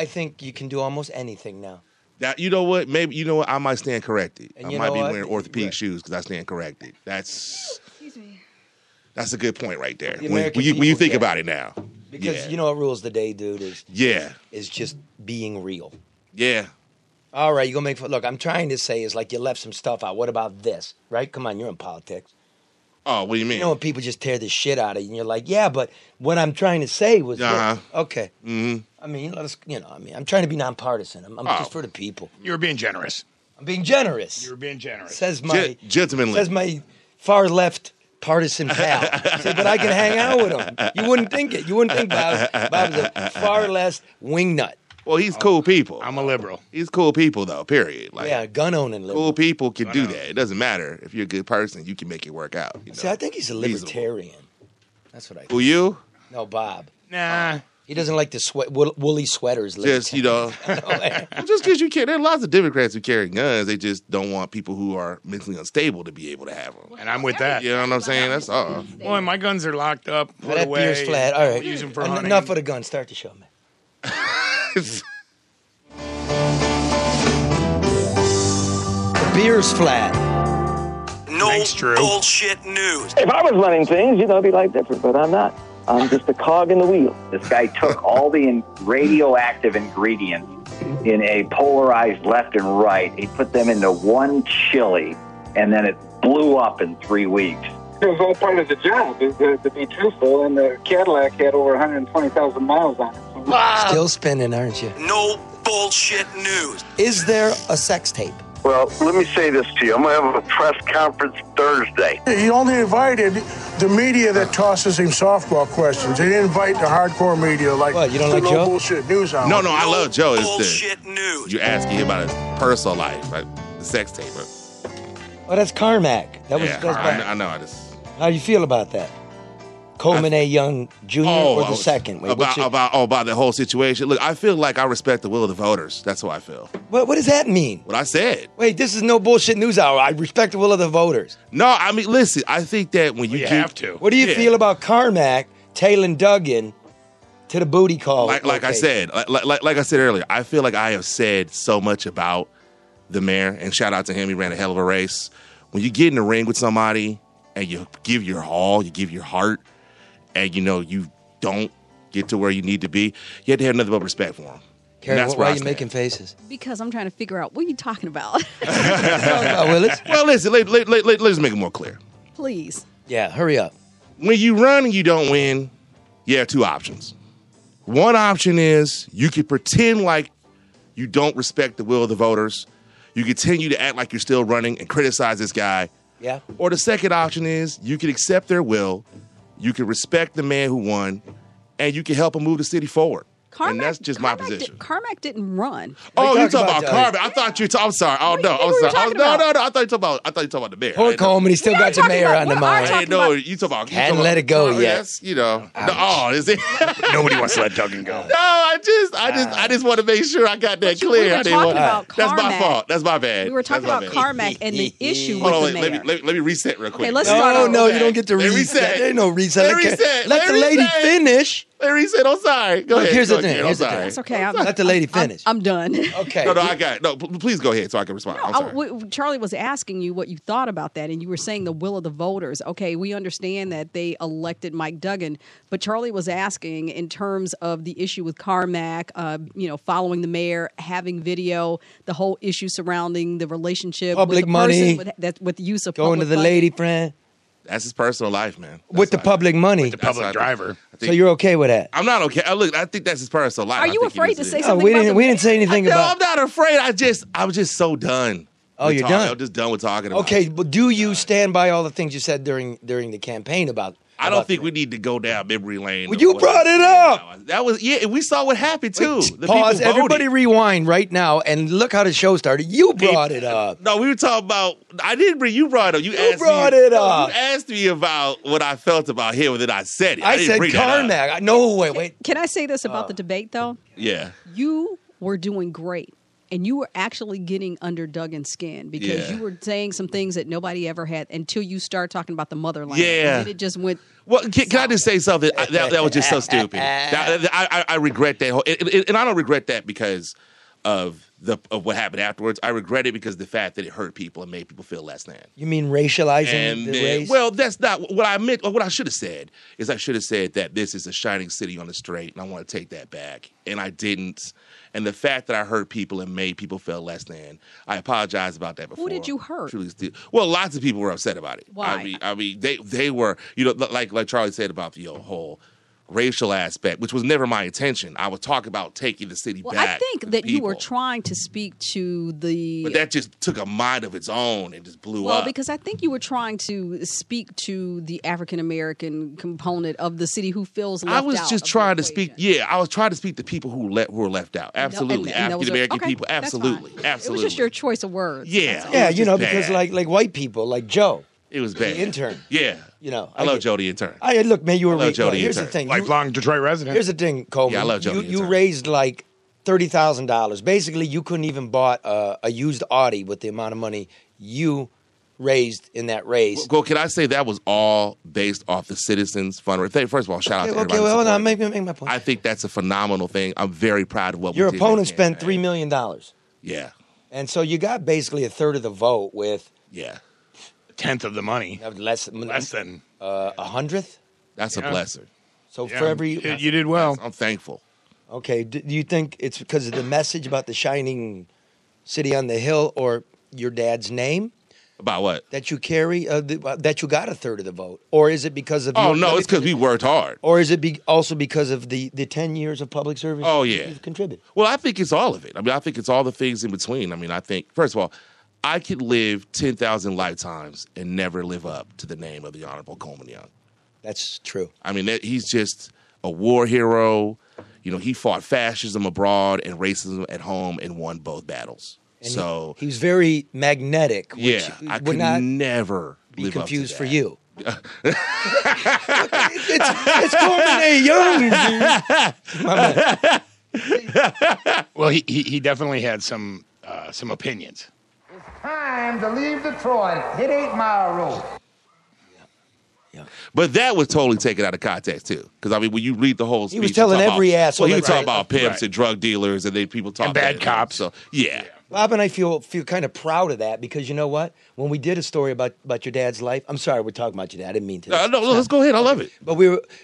I think you can do almost anything now. Now, you know what? Maybe you know what? I might stand corrected. And I you might know be what? wearing orthopedic Right. shoes because I stand corrected. That's Excuse me. a good point right there. The When American you people think get about it now. Because Yeah. you know what rules the day, dude, is just being real. Yeah. All right, you're going to make fun. Look, I'm trying to say is like you left some stuff out. What about this? Right? Come on, you're in politics. Oh, what do you mean? You know when people just tear the shit out of you and you're like, yeah, but what I'm trying to say was this. Uh-huh. Okay. Mm-hmm. I mean, I'm trying to be nonpartisan. I'm just for the people. You were being generous. I'm being generous. You were being generous. Says my Gentlemanly. Says my far left partisan pal. Say, but I can hang out with him. You wouldn't think it. You wouldn't think Bob's a far left wingnut. Well, he's cool people. I'm a liberal. He's cool people, though, period. Like, Yeah, gun owning liberal. cool people can do that. It doesn't matter. If you're a good person, you can make it work out. You know? See, I think he's a Reasonable. libertarian. That's what I think. Who, you? No, Bob. Nah. He doesn't like the woolly sweaters. Just, you know. Just because you can't. There are lots of Democrats who carry guns. They just don't want people who are mentally unstable to be able to have them. And I'm with that. You know what I'm saying? That's all. Boy, my guns are locked up, put That away. beer's flat. All right. Use them for hunting. Enough of the gun. Start the show, man. The beer's flat. No Thanks, Drew. bullshit news. If I was running things, it'd be like different, but I'm not. I'm just a cog in the wheel. This guy took all the radioactive ingredients in a polarized left and right. He put them into one chili, and then it blew up in 3 weeks. It was all part of the job, to be truthful, and the Cadillac had over 120,000 miles on it. So Still spinning, aren't you? No bullshit news. Is there a sex tape? Well, let me say this to you. I'm going to have a press conference Thursday. He only invited the media that tosses him softball questions. He didn't invite the hardcore media like What, you don't the like no Joe? bullshit news hour. No, I love Joe. It's Bullshit news. you're asking him about his personal life, like the sex tape. Oh, that's Carmack. That was. Yeah, That's I know. I just. How you feel about that? Coleman A. Young Jr. or the second? Wait, about the whole situation. Look, I feel like I respect the will of the voters. That's what I feel. What does that mean? What I said. Wait, this is no bullshit news hour. I respect the will of the voters. No, I mean, listen. I think that when you have to. What do you feel about Carmack tailing Duggan to the booty call? Like I said, like I said earlier, I feel like I have said so much about the mayor, and shout out to him. He ran a hell of a race. When you get in the ring with somebody and you give your all, you give your heart, and you don't get to where you need to be, you have to have nothing but respect for him. Carrie, that's why where are I you stand. making faces? Because I'm trying to figure out what are you talking about. Willis? Well, listen, let's make it more clear. Please. Yeah, hurry up. When you run and you don't win, you have two options. One option is you can pretend like you don't respect the will of the voters. You continue to act like you're still running and criticize this guy. Yeah. Or the second option is you can accept their will, you can respect the man who won, and you can help him move the city forward. And that's just my position. Carmack didn't run. Oh, you talking about Carmen? I thought you. I'm sorry. Oh no, I'm sorry. No. I thought you talking about the mayor. Poor Coleman, he still got the mayor on the mind. I didn't know you talking about. Hadn't let it go yet. Yes, is it? Nobody wants to let Duggan go. No, I just want to make sure I got that clear. We were talking about That's my Carmack. fault. That's my bad. We were talking about Carmack and the issue with Hold on, the wait, mayor. let me reset real quick. Okay, let's start over. No, you don't get to reset. There ain't no reset. Let the lady finish. Let me reset. I'm sorry. Go Look, ahead. here's Go the thing. ahead. Here's the I'm thing. sorry. It's okay. Let the lady finish. I'm done. Okay. No, I got it. No, please go ahead so I can respond. I'm sorry. Charlie was asking you what you thought about that, and you were saying the will of the voters. Okay, we understand that they elected Mike Duggan, but Charlie was asking in terms of the issue with Carmack, following the mayor, having video, the whole issue surrounding the relationship Public with the money. person with the use of Going to public the money. lady friend. That's his personal life, man. With the public money. The public driver. So you're okay with that? I'm not okay. Look, I think that's his personal life. Are you afraid to say something we about didn't. the We didn't say anything No, about. I'm not afraid. I was just so done. Oh, with you're talking. done? I'm just done with talking about Okay, it. but do you stand by all the things you said during the campaign about? I don't think we need to go down memory lane. Well, of you what brought I it said. up. That was we saw what happened too. The Pause. people voted. Everybody rewind right now and look how the show started. You brought it up. No, we were talking about. I didn't bring. You brought it up. You asked brought me, it no, up. You asked me about what I felt about him, and then I said it. I didn't said bring that up. Carmack. No, wait. Can I say this about the debate, though? Yeah. You were doing great and you were actually getting under Duggan's skin because you were saying some things that nobody ever had until you start talking about the motherland. Yeah. And then it just went. Well, can I just say something? That was just so stupid. I regret that whole, and I don't regret that because of what happened afterwards. I regret it because of the fact that it hurt people and made people feel less than. You mean racializing the race? Well, that's not what I meant. What I should have said is I should have said that this is a shining city on the straight, and I want to take that back. And I didn't. And the fact that I hurt people and made people feel less than, I apologize about that before. Who did you hurt? Well, lots of people were upset about it. Why? I mean, they were, like Charlie said about the whole racial aspect, which was never my intention. I was talking about taking the city back. I think that you were trying to speak to the... But that just took a mind of its own and just blew up. Well, because I think you were trying to speak to the African-American component of the city who feels left out. I was just trying to speak... Yeah, I was trying to speak to people who were left out. Absolutely. African-American people. Absolutely. Absolutely. It was just your choice of words. Yeah. Yeah, because like white people, like Joe. It was bad. The intern. Yeah. I love Joe the intern. Look, man, you were raised. Here's the thing. Lifelong Detroit resident. Here's the thing, Coleman. Yeah, I love Joe the You intern. raised like $30,000. Basically, you couldn't even bought a used Audi with the amount of money you raised in that race. Well, can I say that was all based off the Citizens Fundraiser? First of all, shout out to everybody. Okay, well, hold on. Make my point. I think that's a phenomenal thing. I'm very proud of what Your we did. opponent spent $3 million. Yeah. And so you got basically a third of the vote with... Yeah. A tenth of the money. Less than... a hundredth? That's a blessing. So for every... You did well. I'm thankful. Okay. Do you think it's because of the message about the shining city on the hill or your dad's name? About what? That you carry, that you got a third of the vote? Or is it because of... Oh, no, it's because we worked hard. Or is it also because of the 10 years of public service? Oh, yeah. You've contributed? Well, I think it's all of it. I mean, I think it's all the things in between. I mean, I think, first of all, I could live 10,000 lifetimes and never live up to the name of the Honorable Coleman Young. That's true. I mean, he's just a war hero. He fought fascism abroad and racism at home and won both battles. And he was very magnetic. Which I would could not never be live confused up for to you. it's Coleman A. Young. Well, he definitely had some opinions. It's time to leave Detroit. Hit 8 Mile Road. Yeah. But that was totally taken out of context too, because I mean, when you read the whole speech, he was telling every asshole. Well, he was talking about pimps and drug dealers, and then people talking bad cops. So yeah. Bob and I feel kind of proud of that because you know what? When we did a story about your dad's life, I'm sorry we're talking about your dad. I didn't mean to. No, let's go ahead. I love it. But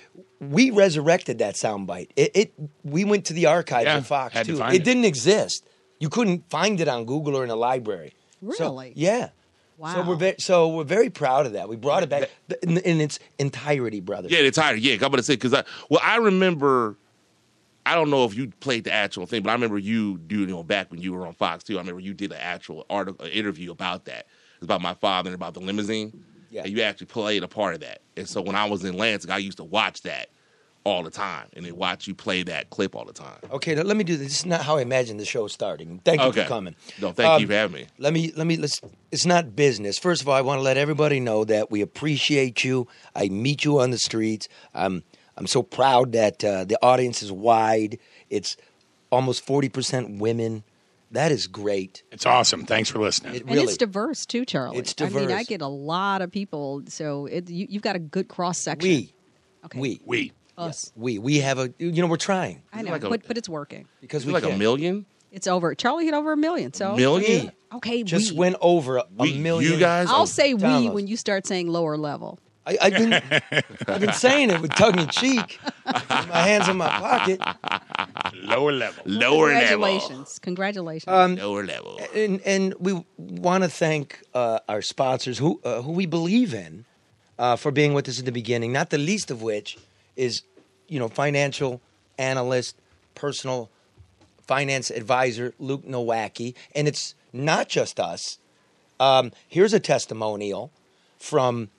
we resurrected that soundbite. We went to the archives of Fox too. It didn't exist. You couldn't find it on Google or in a library. Really? Yeah. Wow. So we're very proud of that. We brought it back in its entirety, brother. Yeah, the entirety. Yeah, I'm going to say because I remember. I don't know if you played the actual thing, but I remember you doing back when you were on Fox too. I remember you did an actual interview about that. It was about my father and about the limousine. Yeah. And you actually played a part of that. And so when I was in Lansing, I used to watch that all the time, and then watch you play that clip all the time. Okay, now let me do this. This is not how I imagined the show starting. Thank you for coming. No, thank you for having me. Let's. It's not business. First of all, I want to let everybody know that we appreciate you. I meet you on the streets. I'm so proud that the audience is wide. It's almost 40% women. That is great. It's awesome. Thanks for listening. And it's diverse too, Charlie. It's diverse. I mean, I get a lot of people, so you've got a good cross section. We. Us. We have we're trying. I know, like but it's working. Because we like can. $1 million? It's over. Charlie hit over $1 million. So Million? Okay, just went over a million. You guys? I'll say downloads. we when you start saying lower level. I've been saying it with tongue in cheek. My hands in my pocket. Lower level. Congratulations. Lower level. And we want to thank our sponsors who we believe in for being with us at the beginning, not the least of which is, financial analyst, personal finance advisor, Luke Nowacki. And it's not just us. Here's a testimonial from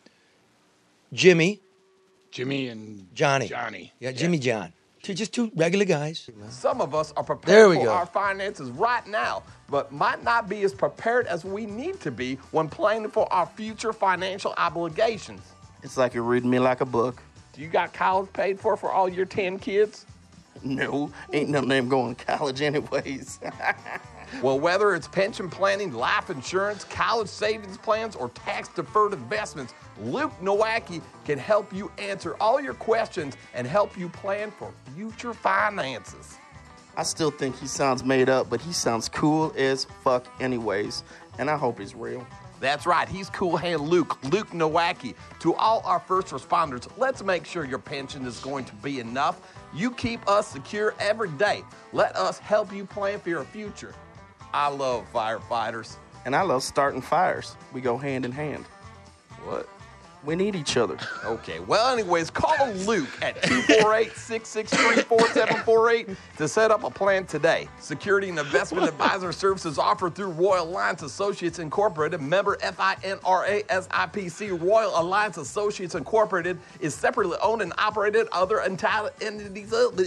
Jimmy and Johnny. Yeah, Jimmy John. Just two regular guys. Some of us are There prepared we for go. our finances right now, but might not be as prepared as we need to be when planning for our future financial obligations. It's like you're reading me like a book. Do you got college paid for all your 10 kids? No, ain't none of them going to college anyways. Well, whether it's pension planning, life insurance, college savings plans, or tax-deferred investments, Luke Nowacki can help you answer all your questions and help you plan for future finances. I still think he sounds made up, but he sounds cool as fuck anyways, and I hope he's real. That's right, he's Cool Hand Luke Nowacki. To all our first responders, let's make sure your pension is going to be enough. You keep us secure every day. Let us help you plan for your future. I love firefighters. And I love starting fires. We go hand in hand. What? We need each other. Okay, well, anyways, call Luke at 248-663-4748 to set up a plan today. Security and investment advisor services offered through Royal Alliance Associates Incorporated, member FINRA SIPC. Royal Alliance Associates Incorporated is separately owned and operated other entitled entities. Hold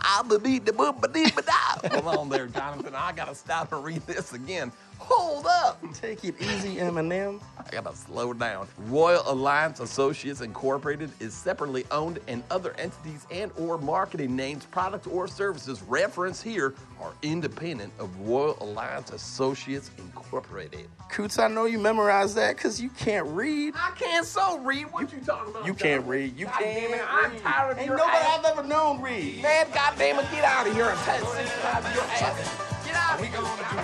on there, Jonathan. I gotta stop and read this again. Hold up. Take it easy, Eminem. I gotta slow down. Royal Alliance Associates Incorporated is separately owned, and other entities and or marketing names, products, or services referenced here are independent of Royal Alliance Associates Incorporated. Coots, I know you memorized that because you can't read. I can't so read. What you talking about? You can't read. You God can't damn it, read. I'm tired of Ain't your nobody ass. I've ever known read. Man, goddamn it, get out of here and test your ass. Get out of here.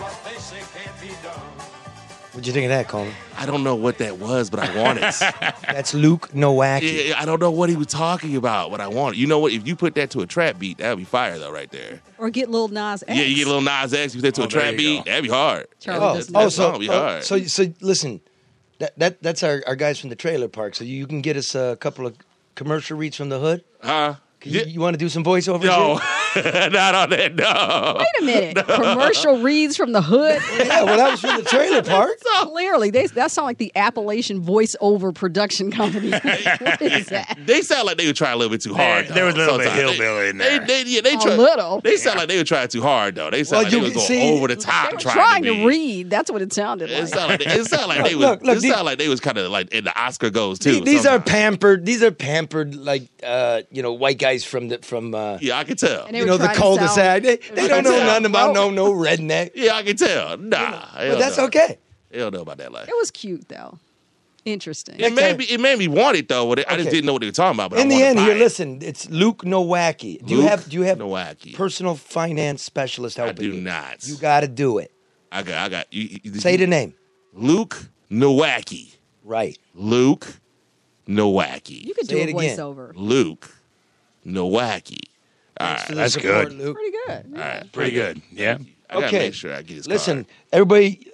What'd you think of that, Coleman? I don't know what that was, but I want it. That's Luke Nowacki. Yeah, I don't know what he was talking about, but I want it. You know what? If you put that to a trap beat, that would be fire, though, right there. Or get Lil Nas X. Yeah, you get a little Nas X, you put that to a trap beat, that'd be hard. Charlie That song would be hard. So listen, that's our guys from the trailer park. So you can get us a couple of commercial reads from the hood. Huh? You want to do some voiceovers? No, here? not on that. No. Wait a minute. Commercial reads from the hood? Yeah, well, that was from the trailer park. Clearly, that sound like the Appalachian voiceover production company. What is that? They sound like they were trying a little bit too hard. There was a little bit sometimes. hillbilly in there. They A try, little. They sound like they were trying too hard, though. They sound like they was going over the top. They were trying trying to to read. That's what it sounded like. It sounded like they was. Look, It sounded like they was kind of like in the Oscar goes too. These are sometimes. pampered, like white guys from Yeah, I can tell. And they were the trying to cul-de-sac. They I don't know can tell. nothing about no redneck. Yeah, I can tell. Nah, But that's okay. They don't know about that life. It was cute, though. Interesting. It made me want it though. But I just Okay. didn't know what they were talking about. But In I the wanted end, to buy here, it. listen. It's Luke Nowacki. Do you have Nowacki? personal finance specialist I helping do you? not. You got to do it. I got. You, Say the name. Luke Nowacki. Right. Luke Nowacki. You could do Say a it again. voiceover. Luke Nowacki. All right. That's good. Luke. Pretty good. All right. Pretty good. Yeah. I gotta Okay. make sure I get his Listen, card. everybody.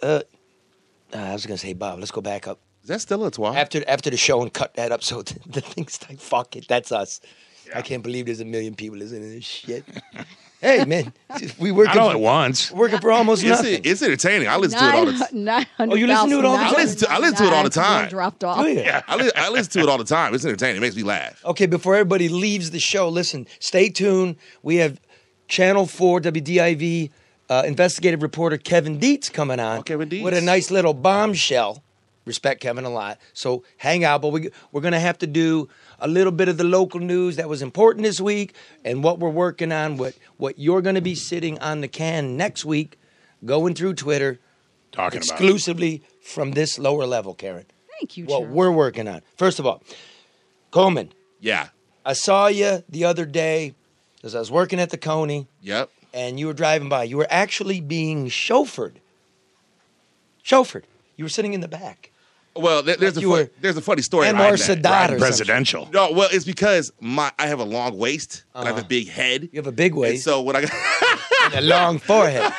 I was gonna say Bob. Let's go back up Is that still a twat? after the show and cut that up so the thing's like fuck it. That's us. I can't believe there's a million people listening to this shit. Hey man, we working. Not all at once. Working for almost nothing. It's entertaining. I listen to it all the time. 900,000. Oh, you listen to it all the time? I listen to it all the time. Dropped off. Do you? I listen to it all the time. It's entertaining. It makes me laugh. Okay, before everybody leaves the show, listen, stay tuned. We have Channel 4 WDIV investigative reporter Kevin Dietz coming on Kevin Dietz. with a nice little bombshell. Respect Kevin a lot. So hang out, but we're going to have to do a little bit of the local news that was important this week and what we're working on, what you're going to be sitting on the can next week, going through Twitter, Talking about exclusively from this lower level, Karen. Thank you, What Charlie. we're working on. First of all, Coleman, Yeah. I saw you the other day as I was working at the Coney, Yep. and you were driving by. You were actually being chauffeured. Chauffeured. You were sitting in the back. Well, there's a funny story Anwar behind that. Sadat or presidential. No, well, it's because I have a long waist and I have a big head. You have a big And waist so when I got and a long forehead.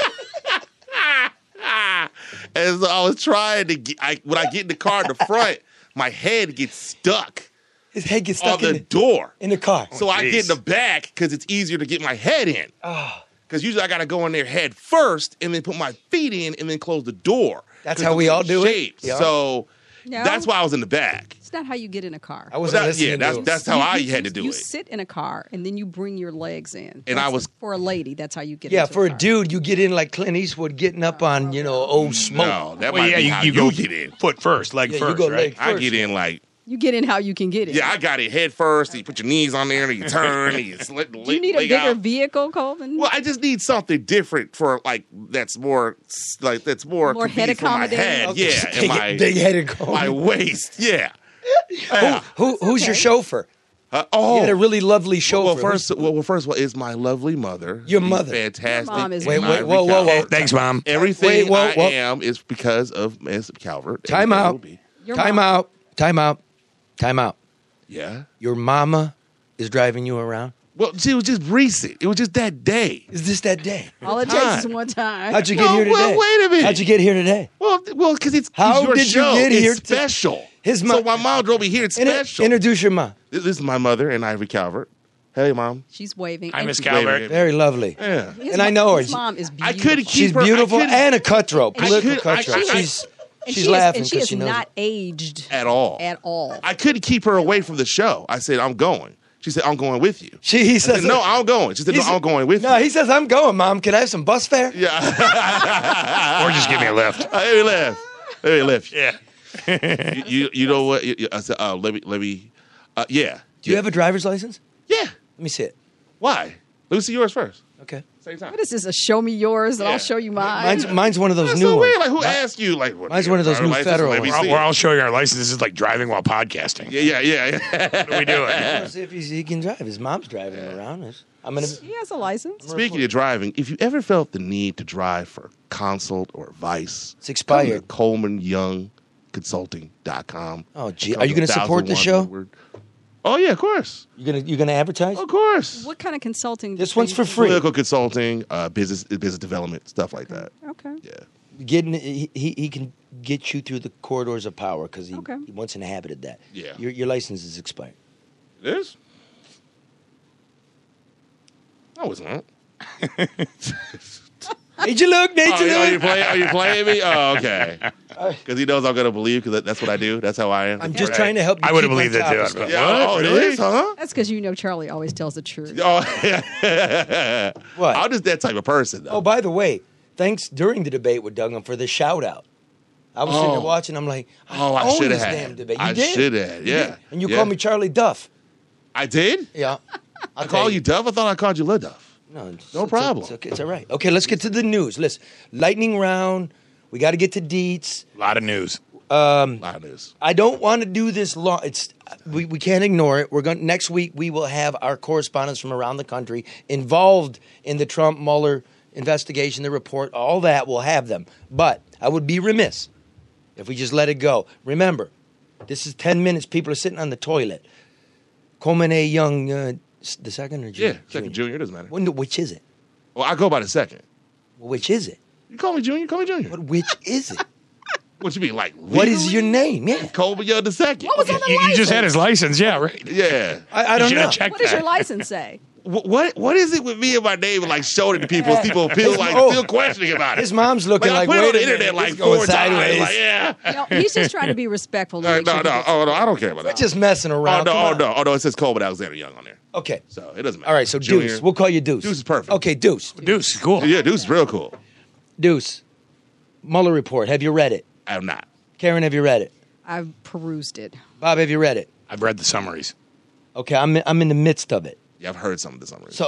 and so I was trying to get, when I get in the car in the front, my head gets stuck His head gets on stuck the door. in the car. So I get in the back because it's easier to get my head in. Because usually I got to go in there head first and then put my feet in and then close the door. That's 'Cause how it's we all do it? shaped. Yeah. So No. that's why I was in the back. It's not how you get in a car. I wasn't Yeah, listening to that's how I had to do You it. sit in a car and then you bring your legs in. And I was- for a lady. That's how you get. Yeah, into for a a car. dude, you get in like Clint Eastwood getting up on, old smoke. No, that Well, might yeah, be how you go get in. foot first, leg Yeah, you first, go right? leg I first. get in like You get in how you can get in. Yeah, I got it head first. You put your knees on there, and you turn, and you slip the Do you need a bigger out. vehicle, Colvin? Well, I just need something different for that's more More convenient head for my accommodating? head. Okay. Yeah, and my Big-headed Colvin. my waist. Yeah. Yeah. Who's your chauffeur? You Oh, had a really lovely chauffeur. first of all, is my lovely mother. Your She's mother. fantastic. Your mom is and Wait, I whoa, whoa, whoa. recount Thanks, Mom. Everything Whoa. I am is because of Ms. Calvert. Time Everything out. will be. Your Time mom- out. Time out. Time out. Yeah. Your mama is driving you around? Well, she was just recent. It was just that day. Is this that day? All it takes is one time. How'd you get here today? Well, wait a minute. How'd you get here today? Well, because it's How your did you show. get It's here special. His So mom. my mom drove me here. It's special. Introduce your mom. This is my mother and Ivory Calvert. Hey, Mom. She's waving. Hi, And Miss Wait a minute. Calvert. Very lovely. Yeah. his And I mom- know her. His mom is I beautiful. couldn't keep She's her. beautiful I couldn't and a cutthroat. And Political she- I- cutthroat. I- She's And she's she laughing is, and she because is she knows. not aged at all. at all. I couldn't keep her away from the show. I said, I'm going. She said, I'm going with you. He I says said, no, I'm going. She said, no, I'm going with No, you. he says I'm going, Mom. Can I have some bus fare? Yeah. Or just give me a lift. Let me lift. Let me lift. Yeah. You know what? I said, let me. Yeah. Do you have a driver's license? Yeah. Let me see it. Why? Let me see yours first. Okay. Same time. What is this? A show me yours and Yeah. I'll show you mine. Mine's one of those That's new so ones. weird. Like, who asked you? Like, what, Mine's one of those driver's new license? federal Let me ones. see We're it. all showing our licenses like driving while podcasting. Yeah. What are we doing? Let's see if he can drive. His mom's driving him around. I'm gonna. He has a license. Speaking of driving, if you ever felt the need to drive for consult or advice, It's expired. Coleman Young Consulting.com. Oh, gee. Are you going to support the show? Oh, yeah, of course. You're gonna advertise? Of course. What kind of consulting? This one's for free. Political consulting, business development, stuff like that. Okay. Yeah. He can get you through the corridors of power because he Okay. once inhabited that. Yeah. Your license is expired. It is? No, it's not. Made you look, made you look. Are you playing me? Oh, okay. Because he knows I'm going to believe because that's what I do. That's how I am. I'm just trying to help you. I would have keep on believed top it of too. stuff. Yeah, oh, it is, huh? That's because you know Charlie always tells the truth. Oh, yeah. What? I'm just that type of person, though. Oh, by the way, thanks during the debate with Duggan for the shout out. I was sitting there Oh. watching. I'm like, Oh, I own should this have damn had. debate. You I did. should have, You yeah. did. And you Yeah. called me Charlie Duff. I did? Yeah. I call you Duff? I thought I called you Lil Duff. No, No problem. It's okay. It's all right. Okay, let's get to the news. Listen, lightning round. We got to get to deets. A lot of news. A lot of news. I don't want to do this long. We can't ignore it. We're going next week. We will have our correspondents from around the country involved in the Trump Mueller investigation, the report, all that. We'll have them. But I would be remiss if we just let it go. Remember, this is 10 minutes. People are sitting on the toilet. Coleman A. Young, the second or junior? Yeah, second junior. Doesn't matter. Which is it? Well, I go by the second. Which is it? You call me junior. Call me junior. Which is it? What you mean, like? What is your name? Yeah. Coleman Young the second. What was on the You license? just had his license, yeah, right? Yeah. I You don't should know. have checked What does your that. license say? What is it with me and my name and like showing it to people? People feel like still questioning about it. His mom's looking I like, put it wait on the a minute, internet like it's going 4 times. sideways. Like, yeah. No, he's just trying to be respectful. to No, make sure he gets- I don't care about We're that. just messing around. Come on. No, it says Coleman Alexander Young on there. Okay. So it doesn't matter. All right, so Junior. Deuce. We'll call you Deuce. Deuce is perfect. Okay, Deuce. Deuce, cool. Yeah, Deuce is real cool. Deuce. Mueller report. Have you read it? I have not. Karen, have you read it? I've perused it. Bob, have you read it? I've read the summaries. Okay, I'm in the midst of it. Yeah, I've heard some of this already.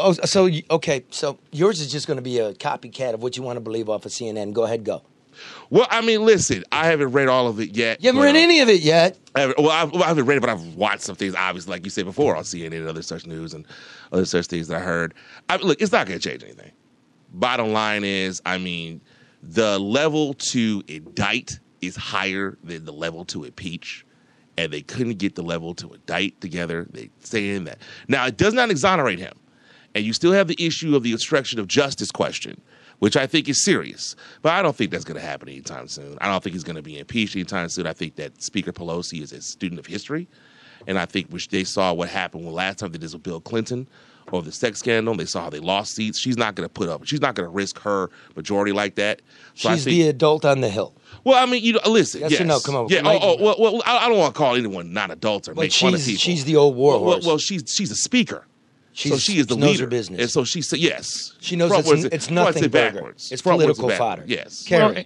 So yours is just going to be a copycat of what you want to believe off of CNN. Go ahead, go. Well, I mean, listen, I haven't read all of it yet. You haven't read any of it yet. I haven't read it, but I've watched some things, obviously, like you said before, on CNN and other such news and other such things that I heard. Look, it's not going to change anything. Bottom line is, I mean, the level to indict is higher than the level to impeach, and they couldn't get the level to indict together. They saying that. Now, it does not exonerate him, and you still have the issue of the obstruction of justice question, which I think is serious. But I don't think that's going to happen anytime soon. I don't think he's going to be impeached anytime soon. I think that Speaker Pelosi is a student of history, and I think they saw what happened when last time they did this with Bill Clinton over the sex scandal. They saw how they lost seats. She's not going to she's not going to risk her majority like that. So She's the adult on the hill. Well, I mean, listen. Yes yes. or no? Come on. Yeah. Well, I don't want to call anyone not adults or But make fun of people. she's the old war horse. Well, she's a speaker. So she is the she knows leader. her business. And so she said, yes. She knows Front was it's it- nothing front was it burger. backwards. It's Front was it political backwards. fodder. Yes. Karen.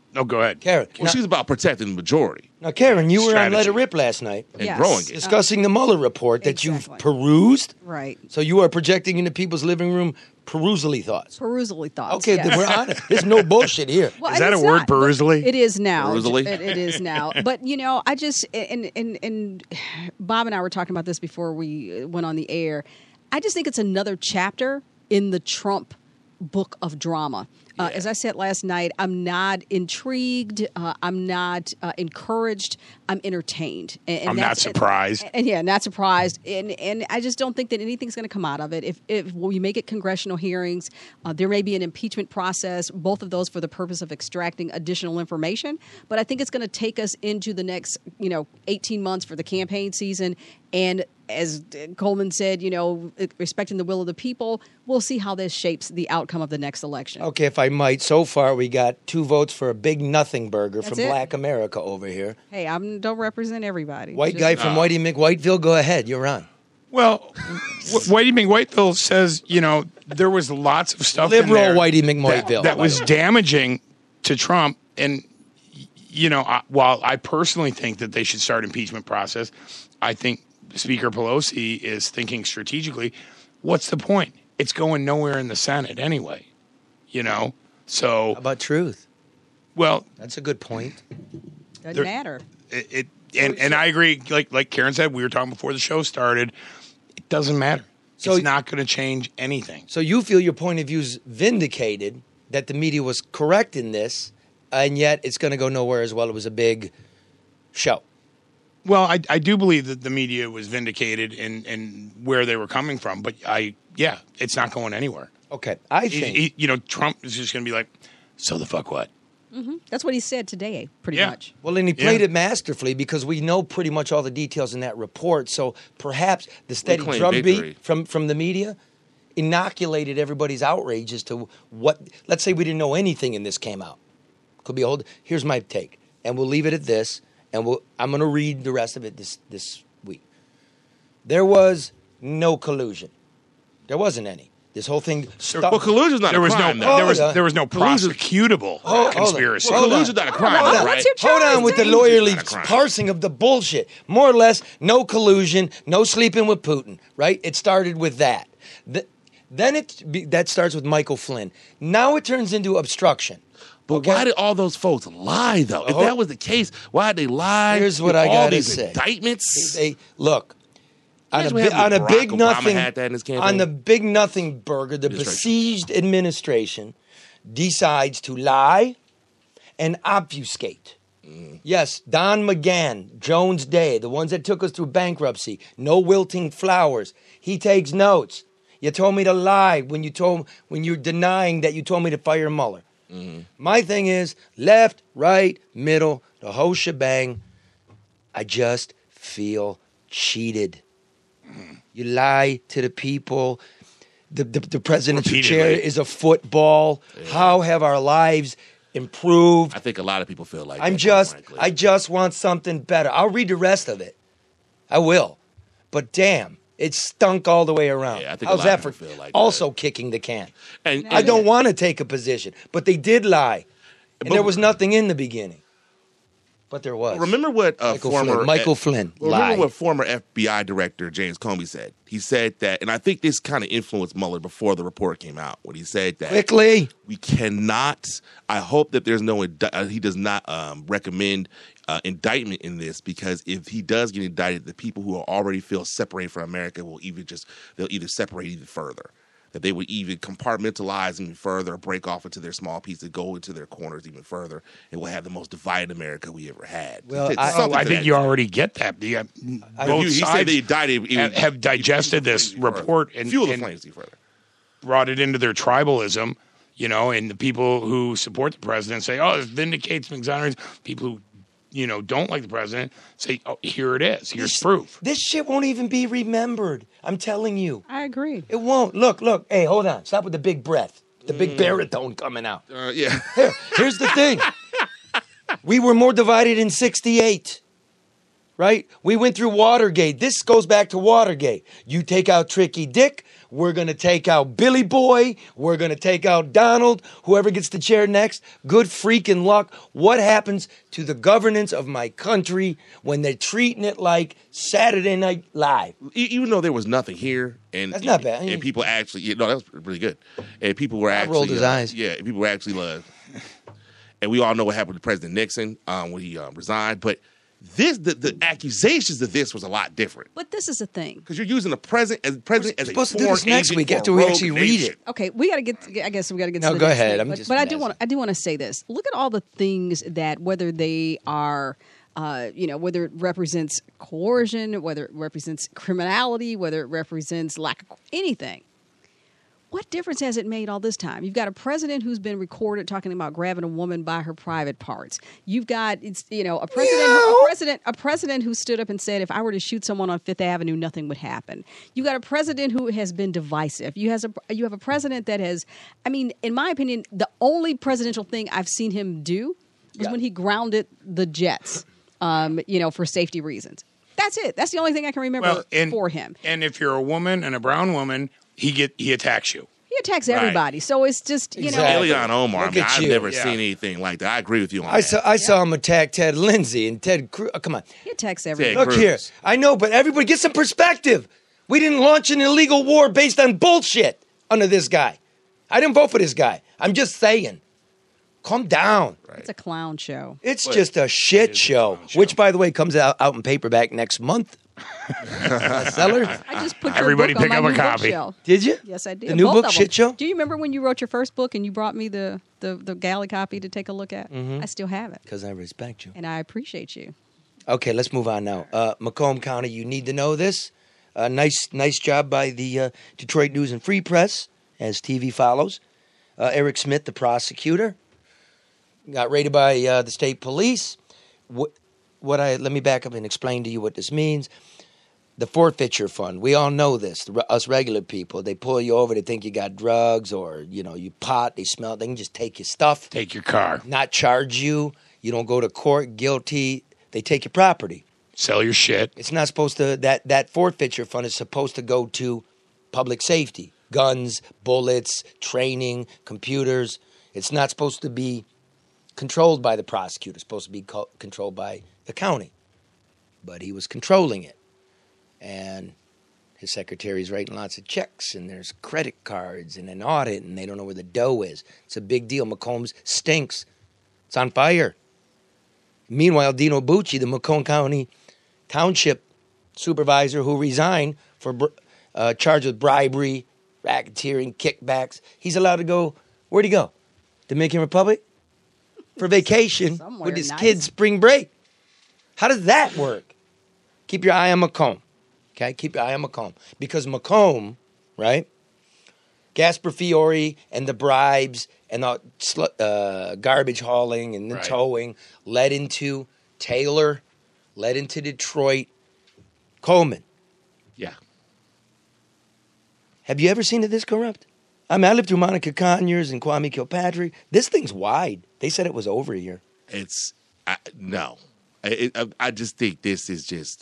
No, go ahead. Karen. Well, she's about protecting the majority. Now, Karen, you were on Strategy. Let It Rip last night. And growing it. Discussing the Mueller report that you've perused. Right. So you are projecting into people's living room perusally thoughts. Perusally thoughts. Okay, yes. then we're honest. There's no bullshit here. Well, Is that it's a word, not, but perusally? It is now. Perusally? It is now. But, I just, and Bob and I were talking about this before we went on the air. I just think it's another chapter in the Trump book of drama. As I said last night, I'm not intrigued. I'm not encouraged. I'm entertained. And I'm not surprised. And not surprised. And I just don't think that anything's going to come out of it. If we make it congressional hearings, there may be an impeachment process, both of those for the purpose of extracting additional information. But I think it's going to take us into the next, 18 months for the campaign season. And as Coleman said, respecting the will of the people, we'll see how this shapes the outcome of the next election. Okay, if I might, so far we got 2 votes for a big nothing burger That's from it. Black America over here. Hey, I don't represent everybody. White guy from Whitey McWhiteville, go ahead, you're on. Well, Whitey McWhiteville says, there was lots of stuff in Liberal there Whitey McWhiteville. that was damaging to Trump. And, while I personally think that they should start impeachment process, I think Speaker Pelosi is thinking strategically, what's the point? It's going nowhere in the Senate anyway, So how about truth? Well, that's a good point. Doesn't matter. And I agree. Like Karen said, we were talking before the show started. It doesn't matter. So it's not going to change anything. So you feel your point of view is vindicated, that the media was correct in this, and yet it's going to go nowhere as well. It was a big show. Well, I do believe that the media was vindicated in where they were coming from, but it's not going anywhere. Okay, I think Trump is just going to be like, so the fuck what? Mm-hmm. That's what he said today, pretty much. Well, and he played it masterfully because we know pretty much all the details in that report. So perhaps the steady drumbeat from the media inoculated everybody's outrage as to what. Let's say we didn't know anything and this came out. Could be old. Here's my take, and we'll leave it at this. And I'm going to read the rest of it this week. There was no collusion. There wasn't any. This whole thing. Well, collusion's not a crime. There was no prosecutable conspiracy. Well, collusion's not a crime, right? Hold on with the lawyerly parsing of the bullshit. More or less, no collusion, no sleeping with Putin. Right? It started with that. Then that starts with Michael Flynn. Now it turns into obstruction. But why did all those folks lie, though? If that was the case, why did they lie? Here's what I got to say. Indictments? Look, on a big nothing burger, the besieged administration decides to lie and obfuscate. Yes, Don McGahn, Jones Day, the ones that took us through bankruptcy, no wilting flowers. He takes notes. You told me to lie when you're denying that you told me to fire Mueller. Mm-hmm. My thing is left, right, middle, the whole shebang. I just feel cheated. You lie to the people. The presidential chair is a football. Yeah. How have our lives improved? I think a lot of people feel like I just want something better. I'll read the rest of it. I will. But damn. It stunk all the way around. Yeah, I think how's that for feel like also kicking the can? And I don't want to take a position, but they did lie, and there was nothing in the beginning. But there was. Remember what Michael Flynn lied. Remember what former FBI director James Comey said. He said that, and I think this kind of influenced Mueller before the report came out. When he said that quickly, we cannot. I hope that there's no. He does not recommend indictment in this, because if he does get indicted, the people who already feel separated from America will they'll either separate even further. That they would even compartmentalize even further, break off into their small pieces, go into their corners even further, and we'll have the most divided America we ever had. Well, I think you already get that. Both sides have digested this report and fuel the flames even further. Brought it into their tribalism, and the people who support the president say, "Oh, this vindicates and exonerates." People who don't like the president, say, "Oh, here it is. Here's proof." This shit won't even be remembered. I'm telling you. I agree. It won't. Look. Hey, hold on. Stop with the big breath. The big baritone coming out. Yeah. Here's the thing. We were more divided in 1968. Right? We went through Watergate. This goes back to Watergate. You take out Tricky Dick, We're going to take out Billy Boy. We're going to take out Donald. Whoever gets the chair next, good freaking luck. What happens to the governance of my country when they're treating it like Saturday Night Live? Even though there was nothing here, and that's not bad. And people actually, that was really good. And people were actually rolled his eyes. Yeah, people were actually and we all know what happened to President Nixon when he resigned. But the accusations of this was a lot different. But this is the thing. Because you're using the president as a supposed to do foreign this next agent week for after a we rogue actually read nation. it. Okay, we got to get. I guess we got to get. No, to the go next ahead. thing. I'm But, just but I messing. do want to say this. Look at all the things that, whether they are, whether it represents coercion, whether it represents criminality, whether it represents lack of anything. What difference has it made all this time? You've got a president who's been recorded talking about grabbing a woman by her private parts. You've got a president who stood up and said, if I were to shoot someone on Fifth Avenue, nothing would happen. You got a president who has been divisive. You have a president that has, in my opinion, the only presidential thing I've seen him do was when he grounded the jets, for safety reasons. That's it. That's the only thing I can remember for him. And if you're a woman and a brown woman, he attacks you. He attacks everybody. So it's just, Ilhan Omar, Look at I've you. never seen anything like that. I agree with you on I that. saw him attack Ted Lindsay and Ted Cruz. Oh, come on. He attacks everybody. Look here. I know, but everybody get some perspective. We didn't launch an illegal war based on bullshit under this guy. I didn't vote for this guy. I'm just saying. Calm down. It's a clown show. It's just a shit show, which, by the way, comes out in paperback next month. Seller. I just put Everybody your book pick on my up a new copy. bookshelf. Did you? Yes, I did. The new Both book, of them. Shit Show? Do you remember when you wrote your first book and you brought me the galley copy to take a look at? I still have it. Because I respect you. And I appreciate you. Okay, let's move on now. Macomb County, you need to know this. Nice job by the Detroit News and Free Press, as TV follows. Eric Smith, the prosecutor, got raided by the state police. Let me back up and explain to you what this means. The forfeiture fund, we all know this, us regular people. They pull you over, they think you got drugs or, you pot, they smell it. They can just take your stuff. Take your car. Not charge you. You don't go to court guilty. They take your property. Sell your shit. It's not supposed to, that forfeiture fund is supposed to go to public safety. Guns, bullets, training, computers. It's not supposed to be controlled by the prosecutor. It's supposed to be controlled by the county. But he was controlling it. And his secretary's writing lots of checks, and there's credit cards and an audit, and they don't know where the dough is. It's a big deal. Macomb's stinks. It's on fire. Meanwhile, Dino Bucci, the Macomb County Township supervisor who resigned for charged with bribery, racketeering, kickbacks, he's allowed to go, where'd he go? Dominican Republic? For vacation with his kids' spring break. How does that work? Keep your eye on Macomb. Okay, keep your eye on Macomb. Because Macomb, right, Gasper Fiore and the bribes and the garbage hauling and the towing led into Taylor, led into Detroit, Coleman. Yeah. Have you ever seen it this corrupt? I lived through Monica Conyers and Kwame Kilpatrick. This thing's wide. They said it was over here. No. I just think this is just...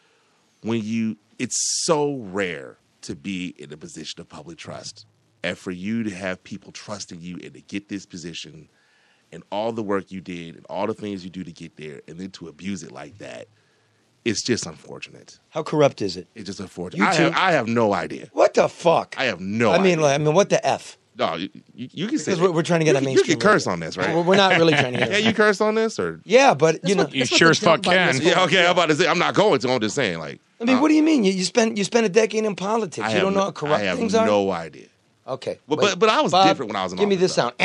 it's so rare to be in a position of public trust, and for you to have people trusting you and to get this position and all the work you did and all the things you do to get there and then to abuse it like that, it's just unfortunate. How corrupt is it? It's just unfortunate. I have no idea. What the fuck? I have no idea. I mean, what the F? No, you can say because we're trying to get on mainstream. You can curse on this, right? We're not really trying to get. Can you curse on this, or yeah, but you sure as fuck can. Yeah, okay. I'm about to say I'm not going to. I'm just saying, like. I mean, what do you mean? You spent a decade in politics. You don't know how corrupt things are. I have no idea. Okay, but I was Bob, different when I was in Give me office, this sound.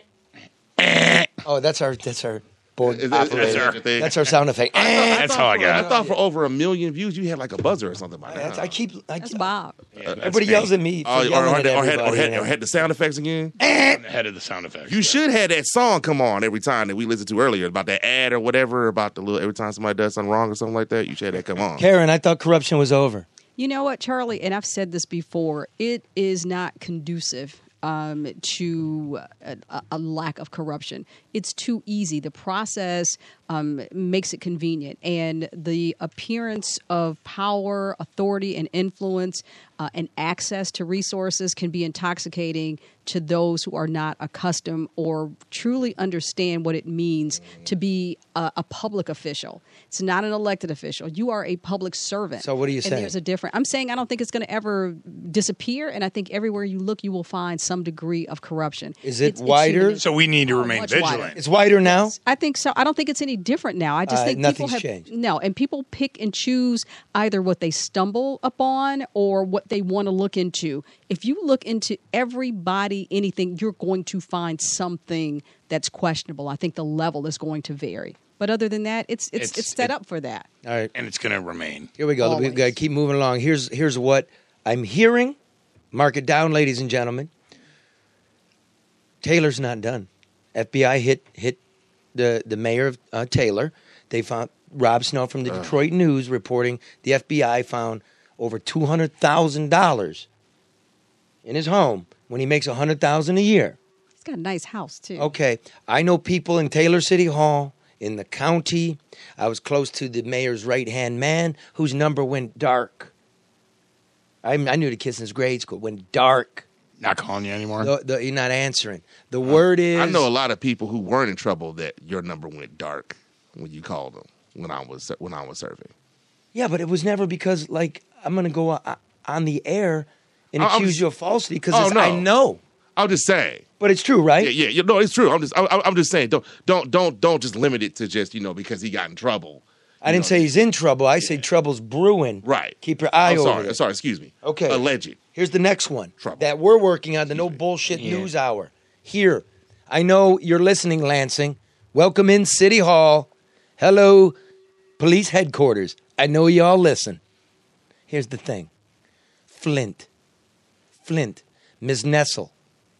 Oh, that's our board operator. That's our sound effect. That's how I got it. I thought for over 1 million views, you had like a buzzer or something by now. That's Bob. Everybody yells at me. Or had the sound effects again. I'm the head of the sound effects. You should have that song come on every time that we listened to earlier about that ad or whatever, about every time somebody does something wrong or something like that, you should have that come on. Karen, I thought corruption was over. You know what, Charlie, and I've said this before, it is not conducive to a lack of corruption. It's too easy. The process makes it convenient. And the appearance of power, authority, and influence and access to resources can be intoxicating to those who are not accustomed or truly understand what it means to be a public official. It's not an elected official. You are a public servant. So what are you saying? And there's a difference. I'm saying I don't think it's going to ever disappear, and I think everywhere you look, you will find some degree of corruption. Is it wider? So we need to remain vigilant. Wider. It's wider now? Yes, I think so. I don't think it's any different now. I just think people nothing's have changed. no, and people pick and choose either what they stumble upon or what they want to look into. If you look into everybody, anything, you're going to find something that's questionable. I think the level is going to vary. But other than that, it's set up for that. All right. And it's going to remain. Here we go. Always. We've got to keep moving along. Here's what I'm hearing. Mark it down, ladies and gentlemen. Taylor's not done. FBI hit the mayor of Taylor. They found Rob Snow from the Detroit News reporting the FBI found over $200,000 in his home when he makes $100,000 a year. He's got a nice house too. Okay, I know people in Taylor City Hall, in the county. I was close to the mayor's right-hand man whose number went dark. I knew the kid since grade school. Went dark. Not calling you anymore? You're not answering. The word is... I know a lot of people who weren't in trouble that your number went dark when you called them when I was serving. Yeah, but it was never because, like, I'm going to go on the air and accuse you of falsity because I know. I'm just saying. But it's true, right? Yeah. No, it's true. I'm just saying. Don't just limit it to just because he got in trouble. I didn't say he's in trouble. I say trouble's brewing. Right. Keep your eye over it. Sorry. Excuse me. Okay. Alleged. Here's the next one Trouble. that we're working on. The No Bullshit News Hour. Here, I know you're listening, Lansing. Welcome in City Hall. Hello, police headquarters. I know y'all listen. Here's the thing. Flint, Ms. Nessel.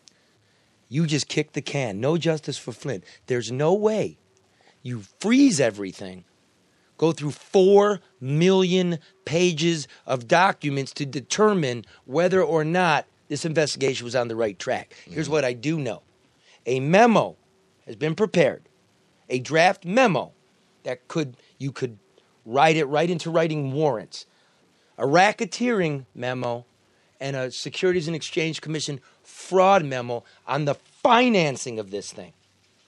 You just kicked the can. No justice for Flint. There's no way you freeze everything, go through 4 million pages of documents to determine whether or not this investigation was on the right track. Here's what I do know. A memo has been prepared, a draft memo that you could write it right into writing warrants, a racketeering memo, and a Securities and Exchange Commission fraud memo on the financing of this thing.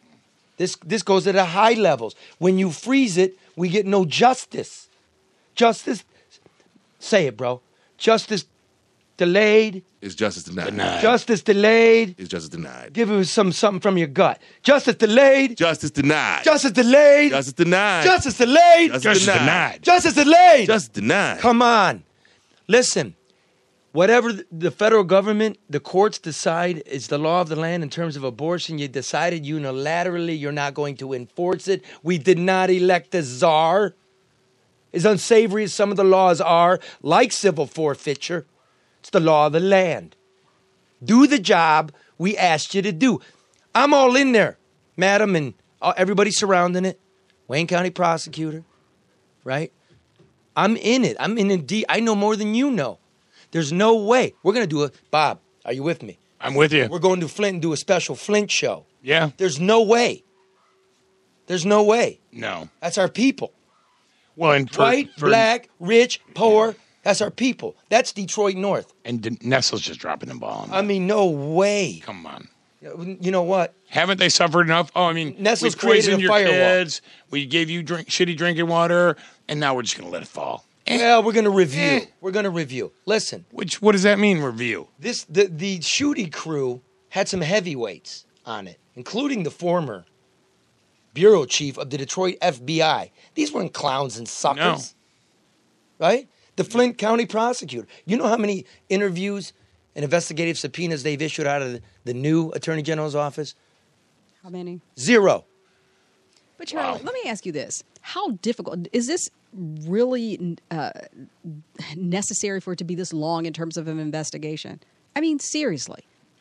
This goes at a high levels. When you freeze it, we get no justice. Justice, say it, bro. Justice delayed. Is justice denied. Justice delayed. Is justice denied. Give us something from your gut. Justice delayed. Justice denied. Justice delayed. Justice denied. Justice delayed. Justice denied. Justice delayed. Justice denied. Come on. Listen. Whatever the federal government, the courts decide is the law of the land in terms of abortion, you decided unilaterally you're not going to enforce it. We did not elect a czar. As unsavory as some of the laws are, like civil forfeiture, it's the law of the land. Do the job we asked you to do. I'm all in there, madam, and everybody surrounding it. Wayne County prosecutor, right? I'm in it. I'm in it. I know more than you know. There's no way. We're going to do Bob, are you with me? I'm with you. We're going to Flint and do a special Flint show. Yeah. There's no way. There's no way. No. That's our people. Well, and white, black, rich, poor, that's our people. That's Detroit North. And Nestle's just dropping the ball. I mean, no way. Come on. You know what? Haven't they suffered enough? Oh, I mean, Nestle's we poisoned created a your firewall. kids. We gave you shitty drinking water, and now we're just going to let it fall. Well, we're going to review. We're going to review. Listen. What does that mean, review? The shooting crew had some heavyweights on it, including the former bureau chief of the Detroit FBI. These weren't clowns and suckers. No. Right? The Flint County prosecutor. You know how many interviews and investigative subpoenas they've issued out of the new Attorney General's office? How many? 0. But Charlie, let me ask you this. How difficult is this really necessary for it to be this long in terms of an investigation? I mean, seriously.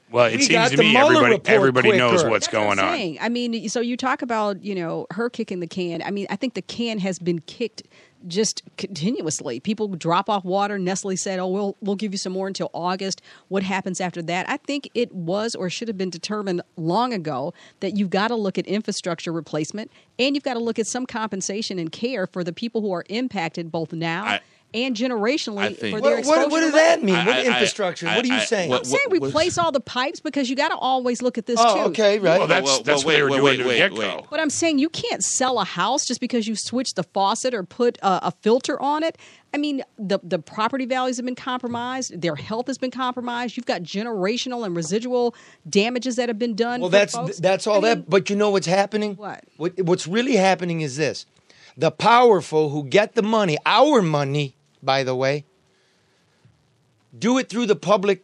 Well, it We seems got to the me Mueller everybody knows quicker. what's going on. Saying. I mean, so you talk about, her kicking the can. I mean, I think the can has been kicked just continuously. People drop off water. Nestle said, "Oh, we'll give you some more until August." What happens after that? I think it was or should have been determined long ago that you've got to look at infrastructure replacement and you've got to look at some compensation and care for the people who are impacted both now and generationally for their exposure. What does that mean? What infrastructure? What are you saying? I'm saying replace all the pipes because you got to always look at this Oh, too. okay, right. Well, that's what they were doing to the get-go. But I'm saying you can't sell a house just because you switch the faucet or put a filter on it. I mean, the property values have been compromised. Their health has been compromised. You've got generational and residual damages that have been done. Well, for that's folks. all that. But you know what's happening? What's really happening is this: the powerful who get the money, our money, by the way, do it through the public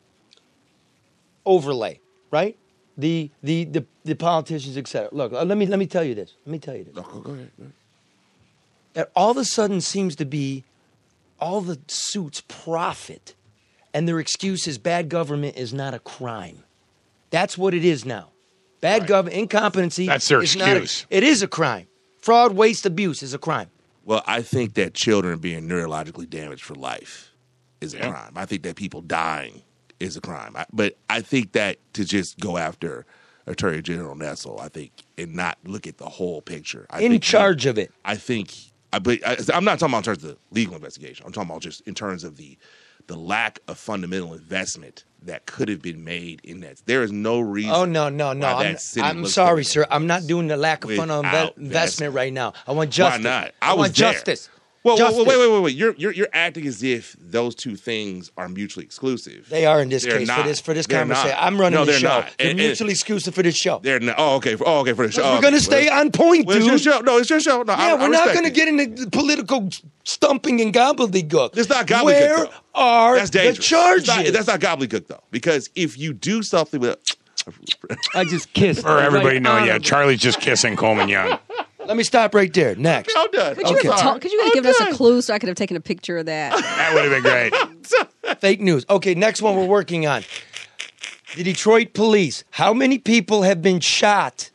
overlay, right? The politicians, etc. Look, let me tell you this. Let me tell you this. Go ahead. That all of a sudden seems to be all the suits profit, and their excuse is bad government is not a crime. That's what it is now. Bad government, incompetency. That's their is excuse. It is a crime. Fraud, waste, abuse is a crime. Well, I think that children being neurologically damaged for life is a crime. I think that people dying is a crime. But I think that to just go after Attorney General Nessel, I think, and not look at the whole picture. In charge of it. I think, but I'm not talking about in terms of the legal investigation. I'm talking about just in terms of the lack of fundamental investment that could have been made in that. There is no reason. Oh, no. I'm sorry, sir. I'm not doing the lack of fundamental investment right now. I want justice. Why not? I want there. justice. Well, Justice. wait. You're acting as if those two things are mutually exclusive. They are in this They're case not. for this They're conversation. not. I'm running No, the they're show. not. They're And- mutually exclusive for this show. They're not. Oh, okay. For the show. We're going to stay on point, Well, dude. it's your show. No, it's your show. No, Yeah, we're not respect going to it. get into the political stumping and gobbledygook. It's not gobbledygook. Where though. are That's dangerous. the charges? That's not gobbledygook though, because if you do something with, I just kissed. For everybody know, honorable. Charlie's just kissing Coleman Young. Let me stop right there. Next. I'm done. Could you have given us a clue so I could have taken a picture of that? That would have been great. Fake news. Okay, next one we're working on. The Detroit police. How many people have been shot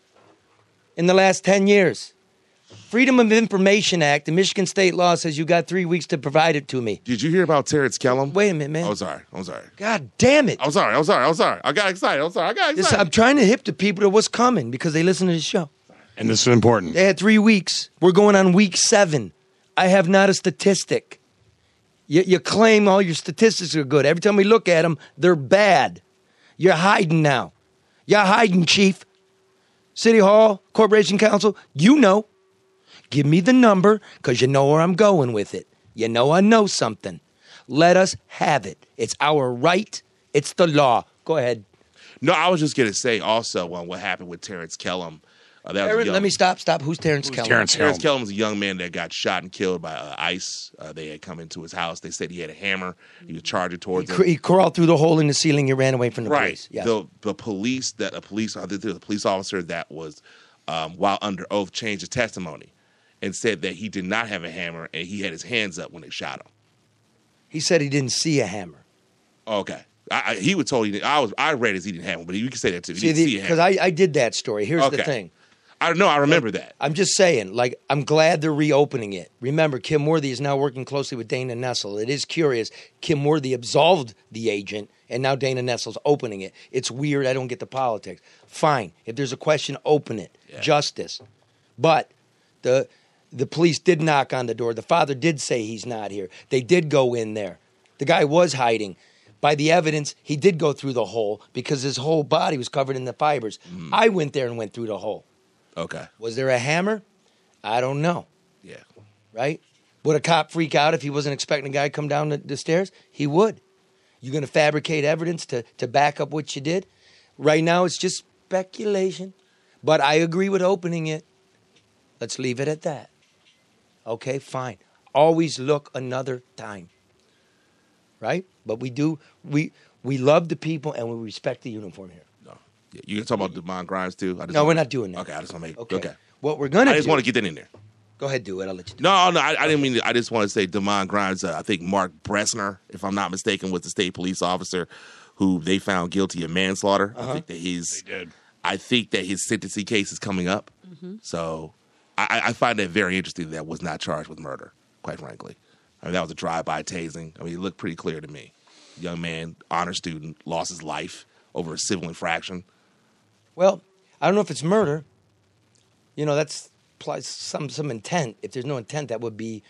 in the last 10 years? Freedom of Information Act, the Michigan state law says you got 3 weeks to provide it to me. Did you hear about Terrence Kellum? Wait a minute, man. I'm sorry. God damn it. I'm sorry. I got excited. I'm trying to hip the people to what's coming because they listen to the show. And this is important. They had 3 weeks. We're going on week 7. I have not a statistic. You claim all your statistics are good. Every time we look at them, they're bad. You're hiding now. You're hiding, Chief. City Hall, Corporation Council, you know. Give me the number because you know where I'm going with it. You know I know something. Let us have it. It's our right. It's the law. Go ahead. No, I was just going to say also what happened with Terrence Kellum. Let me stop. Who's Terrence Kellum? Terrence Kellum was a young man that got shot and killed by ICE. They had come into his house. They said he had a hammer. He was charging towards them. He crawled through the hole in the ceiling. He ran away from the police. Right. Yes. The police officer that was while under oath changed his testimony and said that he did not have a hammer and he had his hands up when they shot him. He said he didn't see a hammer. Okay. He was told I read as he didn't have one, but you can say that too. He didn't see a hammer. Because I did that story. Here's the thing. I know. I remember that. I'm just saying, I'm glad they're reopening it. Remember, Kim Worthy is now working closely with Dana Nessel. It is curious. Kim Worthy absolved the agent, and now Dana Nessel's opening it. It's weird. I don't get the politics. Fine. If there's a question, open it. Yeah. Justice. But the police did knock on the door. The father did say he's not here. They did go in there. The guy was hiding. By the evidence, he did go through the hole because his whole body was covered in the fibers. I went there and went through the hole. Okay. Was there a hammer? I don't know. Yeah. Right? Would a cop freak out if he wasn't expecting a guy to come down the stairs? He would. You going to fabricate evidence to back up what you did? Right now, it's just speculation. But I agree with opening it. Let's leave it at that. Okay, fine. Always look another time. Right? But we love the people and we respect the uniform here. Yeah, you can talk about Demond Grimes too. No, we're not doing that. Okay, I just want to make. Okay. What we're gonna do? I just want to get that in there. Go ahead, do it. I'll let you do it. No, I didn't mean to. I just want to say Demond Grimes. I think Mark Bressner, if I'm not mistaken, was the state police officer who they found guilty of manslaughter. Uh-huh. I think that his sentencing case is coming up. Mm-hmm. So I find that very interesting that was not charged with murder, quite frankly. I mean, that was a drive-by tasing. I mean, it looked pretty clear to me. Young man, honor student, lost his life over a civil infraction. Well, I don't know if it's murder. You know, that's some intent. If there's no intent, that'd be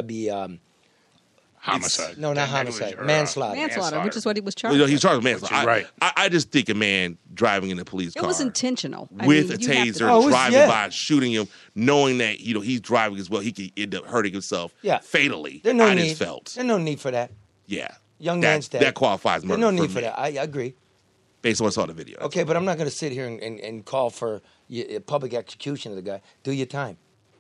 homicide. No, not homicide. Manslaughter. Manslaughter, which is what he was charged. Well, with. he's charged with manslaughter. Right. I just think a man driving in a police It car was intentional. I with mean, a you have to- taser, driving by, shooting him, knowing that he's driving as well, he could end up hurting himself fatally. There's no I need. just felt. There's no need for that. Yeah. Young that, man's dead. That qualifies murder. There's no need for for me, that. I agree. based on what I saw in the video. Okay, but I'm not going to sit here and call for public execution of the guy. Do your time.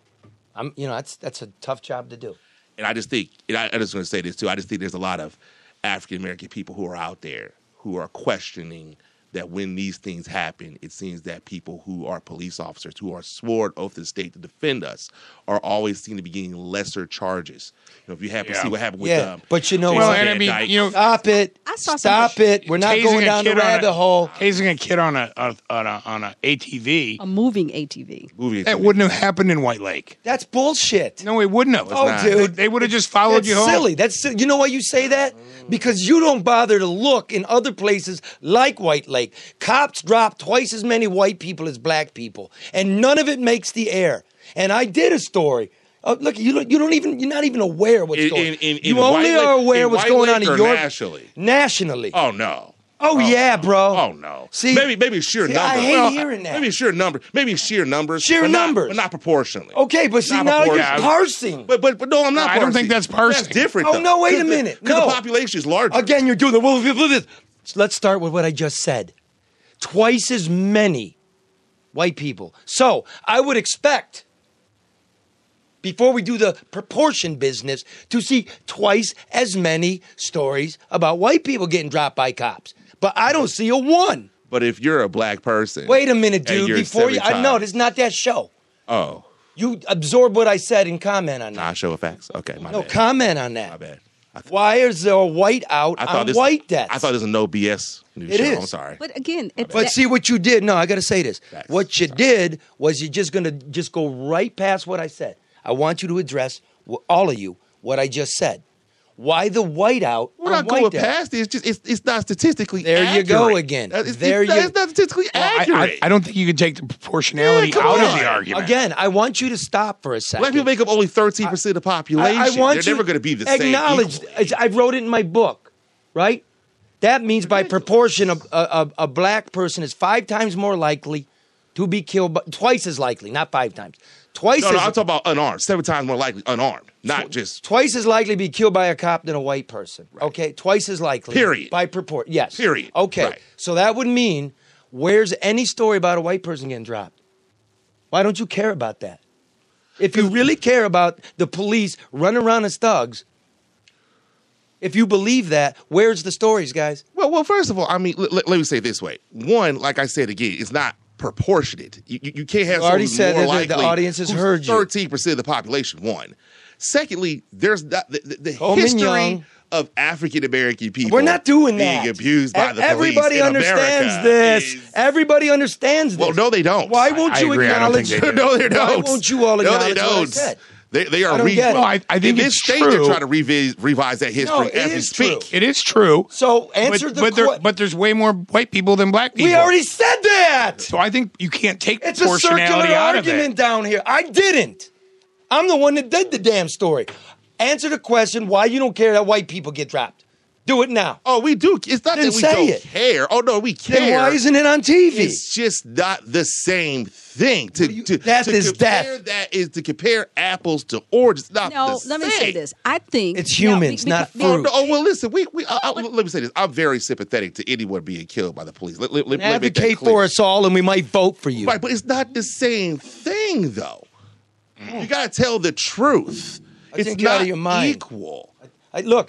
That's a tough job to do. And I just think, and I just want to say this too, I just think there's a lot of African American people who are out there who are questioning that when these things happen, it seems that people who are police officers, who are sworn oath to the state to defend us, are always seen to be getting lesser charges. You know, if you happen to see what happened with but you know Jason what? Van and I mean, Dyke. you know, Stop it. Stop it. We're not going down the rabbit hole. Tasing a kid on a ATV. A moving ATV. That wouldn't have happened in White Lake. That's bullshit. No, it wouldn't have. Oh, dude. They would have just followed That's you home. silly. That's silly. You know why you say that? Because you don't bother to look in other places like White Lake. Cops drop twice as many white people as black people, and none of it makes the air. And I did a story. Look, you're not even aware what's going on. You only are aware what's going on in your nationally. Nationally. Oh no. Oh yeah, bro. Oh no. See, maybe sheer numbers. I hate hearing that. Maybe sheer numbers. Sheer but numbers, but not proportionally. Okay, but see, now you're parsing. But no, I'm not. I don't think that's parsing. That's different. Oh no, wait a minute. Because No, the population is larger. Again, you're doing the well. Let's start with what I just said. Twice as many white people. So I would expect, before we do the proportion business, to see twice as many stories about white people getting dropped by cops. But I don't see a one. But if you're a black person, Wait a minute, and dude. you're Before you, 75 no, this is not that show. Oh, You absorb what I said and comment on that. I show of facts. Okay, my bad. Comment on that. My bad. Why is there a white out on white deaths? I thought this was a no BS news It show. is. I'm sorry. But again, But see what you did. No, I got to say this. What you did was you're just going to just go right past what I said. I want you to address, all of you, what I just said. Why the whiteout? We're not going past it. It's not statistically accurate. There you go again. It's not statistically accurate. I don't think you can take the proportionality out of the argument. Again, I want you to stop for a second. Black people make up only 13% of the population. I want They're you never going to be the acknowledge, same. I wrote it in my book, right? That means by proportion, a black person is 5 times more likely to be killed, twice as likely, not 5 times. No, I'm talking about unarmed. 7 times more likely unarmed, not just. Twice as likely to be killed by a cop than a white person. Right. Okay, twice as likely. Period. By proportion, yes. Period. Okay, Right. So that would mean, where's any story about a white person getting dropped? Why don't you care about that? If you really care about the police running around as thugs, if you believe that, where's the stories, guys? Well, first of all, I mean, let me say it this way. One, like I said again, it's not proportionate. You can't have You already someone said more that likely the audience has who's heard you. 13% of the population. One. Secondly, there's the Coleman history Young. of African American people. We're not doing being that. abused by the Everybody police in understands America this. Everybody understands this. Well, no, they don't. Why won't you agree. I don't think acknowledge? they do. No, they don't. Why won't you all No, acknowledge they what I don't. said? They I are don't get it. Well, I think in this it's state true. they're trying to revise that history No, it as we is speak. true. It is true. So answer the question. But there's way more white people than black people. We already said that. So I think you can't take It's a circular proportionality out of argument it. down here. I didn't. I'm the one that did the damn story. Answer the question why you don't care that white people get dropped. Do it now. Oh, we do. It's not Then that we say don't it. care. Oh no, we care. Then why isn't it on TV? It's just not the same thing. Death is compare death. That is to compare apples to oranges. Not No, the let me same. say this. I think It's humans, not fruit. No, well, listen. Let me say this. I'm very sympathetic to anyone being killed by the police. Let me make that Advocate clear. for us all, and we might vote for you. Right, but it's not the same thing, though. You got to tell the truth. I It's think you're out not of your mind. equal. Look,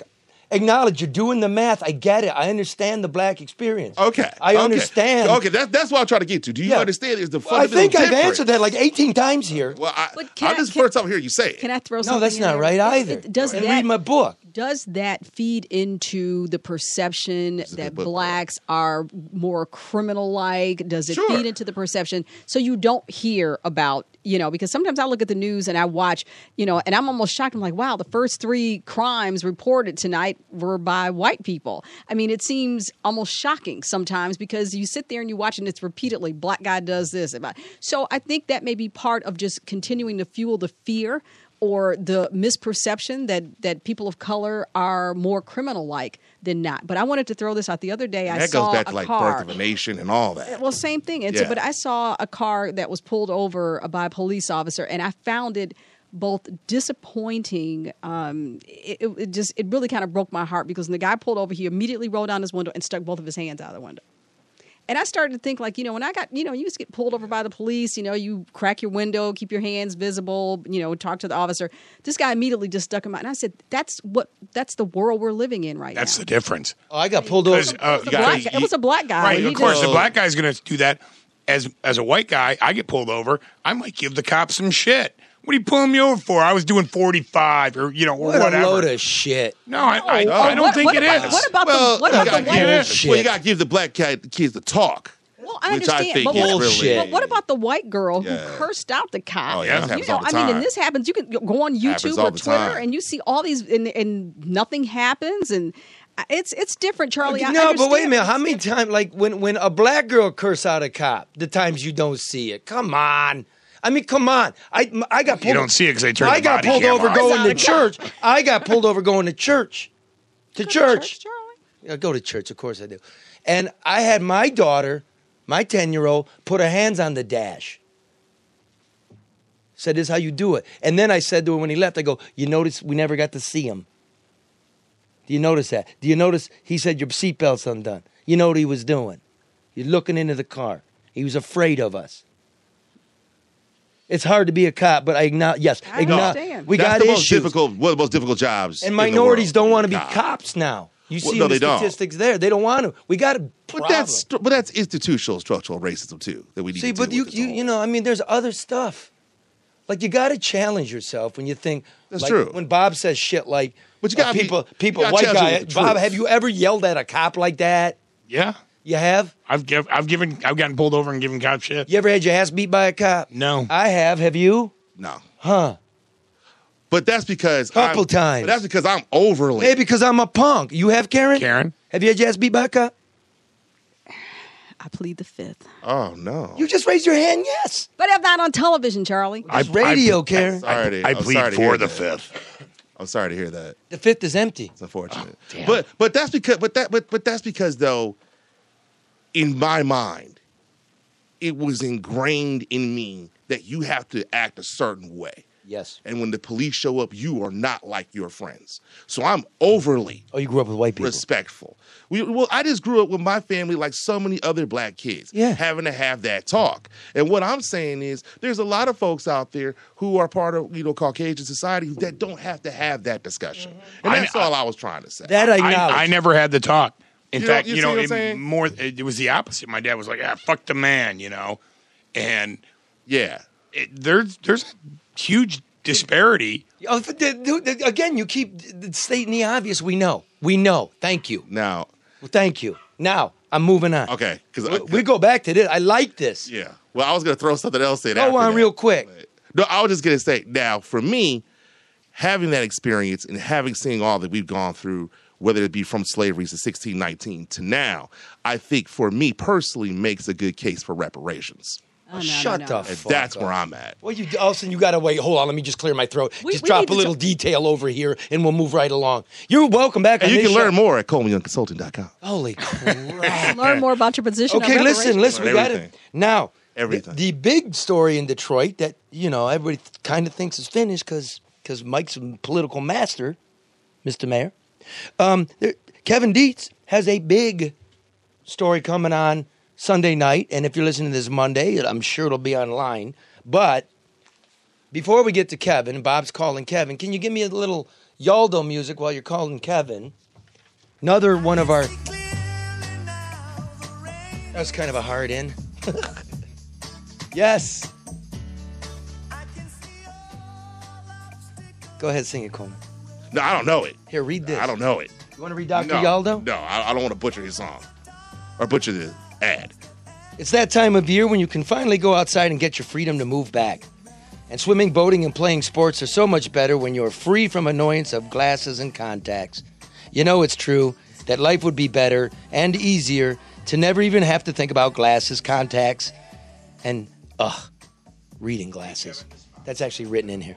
acknowledge you're doing the math. I get it. I understand the black experience. Okay. I understand. Okay, that's what I'm trying to get to. Do you understand? Is the Well, I fundamental think I've difference? answered that like 18 times here. Well, But this is the first time I hear you say it. Can I throw something No, that's in not there? right either. Does and that read my book. Does that feed into the perception that blacks are more criminal-like? Does it feed into the perception so you don't hear about, because sometimes I look at the news and I watch, and I'm almost shocked. I'm like, wow, the first 3 crimes reported tonight were by white people. I mean, it seems almost shocking sometimes because you sit there and you watch and it's repeatedly, black guy does this. So I think that may be part of just continuing to fuel the fear or the misperception that people of color are more criminal-like than not. But I wanted to throw this out. The other day I that saw goes back to a like car. Birth of a Nation and all that. Well, same thing. And Yeah. but I saw a car that was pulled over by a police officer, and I found it both disappointing. It really kind of broke my heart because when the guy pulled over, he immediately rolled down his window and stuck both of his hands out of the window. And I started to think, when I got, you used to get pulled over by the police, you crack your window, keep your hands visible, talk to the officer. This guy immediately just stuck him out. And I said, that's the world we're living in right now. That's the difference. Oh, I got pulled over. It was a black guy. Right, He of course, just- the black guy's going to do that. As a white guy, I get pulled over. I might give the cops some shit. What are you pulling me over for? I was doing 45 or, or What whatever. a load of shit. No, I don't think it is. What about the white Well, you got to give the black kids the talk. Well, I which understand, I think but is really. but what about the white girl who Yeah. cursed out the cop? Oh, yeah, that happens all the I mean, time. and this happens. You can go on Happens YouTube all or the Twitter, time. and you see all these, and nothing happens, and it's different, Charlie. I No, but wait a understand. minute. How many times, like when a black girl curse out a cop, the times you don't see it? Come on. I mean, come on. I got pulled. You don't see it because they turn I the got body pulled cam over on. going to church. I got pulled over going to church. To church. I go to church, of course I do. And I had my daughter, my 10-year-old, put her hands on the dash. Said, this is how you do it. And then I said to her when he left, I go, you notice we never got to see him. Do you notice that? Do you notice he said your seatbelt's undone? You know what he was doing? He's looking into the car. He was afraid of us. It's hard to be a cop, but I acknowledge, yes, I understand. we That's got the issues. one of the most difficult jobs. And in the minorities world. don't want to be Cop. cops now. You Well, see no, the they don't. statistics there. They don't want to. We got a problem. But that's institutional structural racism too that we need See, to deal but you know, I mean, there's other stuff. Like you got to challenge yourself when you think. That's like, true. When Bob says shit like, But you gotta people, you gotta white challenge it guy. with the Bob, truth. have you ever yelled at a cop like that? Yeah. You have. I've gotten pulled over and given cop shit. You ever had your ass beat by a cop? No. I have. Have you? No. Huh? But that's because Couple times. But that's because I'm overly. Hey, because I'm a punk. You have, Karen? Karen? Have you had your ass beat by a cop? I plead the fifth. Oh no. You just raised your hand. Yes. But I'm not on television, Charlie. It's radio, Karen. Sorry, I I'm plead sorry to for hear the that. fifth. I'm sorry to hear that. The fifth is empty. It's unfortunate. Oh, But that's because though, in my mind, it was ingrained in me that you have to act a certain way. Yes. And when the police show up, you are not like your friends. So I'm overly Oh, you grew up with white people. respectful. I just grew up with my family like so many other black kids, Yeah. having to have that talk. And what I'm saying is there's a lot of folks out there who are part of, Caucasian society that don't have to have that discussion. And that's all I was trying to say. That I acknowledge. I never had the talk. In You know- fact, you see what I'm saying? it was the opposite. My dad was like, fuck the man, and Yeah. there's a huge disparity. Oh, again, you keep stating the obvious. We know. Thank you. Now, Well, thank you. Now, I'm moving on. okay. We go back to this. I like this. Yeah. Well, I was going to throw something else in. Go after on that. real quick. No, I was just going to say, now, for me, having that experience and having seen all that we've gone through, whether it be from slavery to 1619 to now, I think for me personally makes a good case for reparations. Oh, Shut the And fuck that's up. where I'm at. Well, all of a sudden you got to wait. Hold on, let me just clear my throat. We Just drop need a to little detail over here, and we'll move right along. You're welcome back. And on you this can learn show. more at ColemanYoungConsulting.com. Holy crap! Learn more about your position. Okay, on listen. reparations. We got it Everything. now. Everything. The big story in Detroit that everybody kind of thinks is finished because Mike's a political master, Mr. Mayor. Kevin Dietz has a big story coming on Sunday night, and if you're listening to this Monday, I'm sure it'll be online. But before we get to Kevin, Bob's calling Kevin. Can you give me a little Yaldo music while you're calling Kevin? Another one of our... That was kind of a hard in. Yes. Go ahead, sing it, Coleman. No, I don't know it. Here, read this. I don't know it. You want to read Dr. No, Yaldo? No, I don't want to butcher his song. Or butcher the ad. It's that time of year when you can finally go outside and get your freedom to move back. And swimming, boating, and playing sports are so much better when you're free from annoyance of glasses and contacts. You know it's true that life would be better and easier to never even have to think about glasses, contacts, and, reading glasses. That's actually written in here.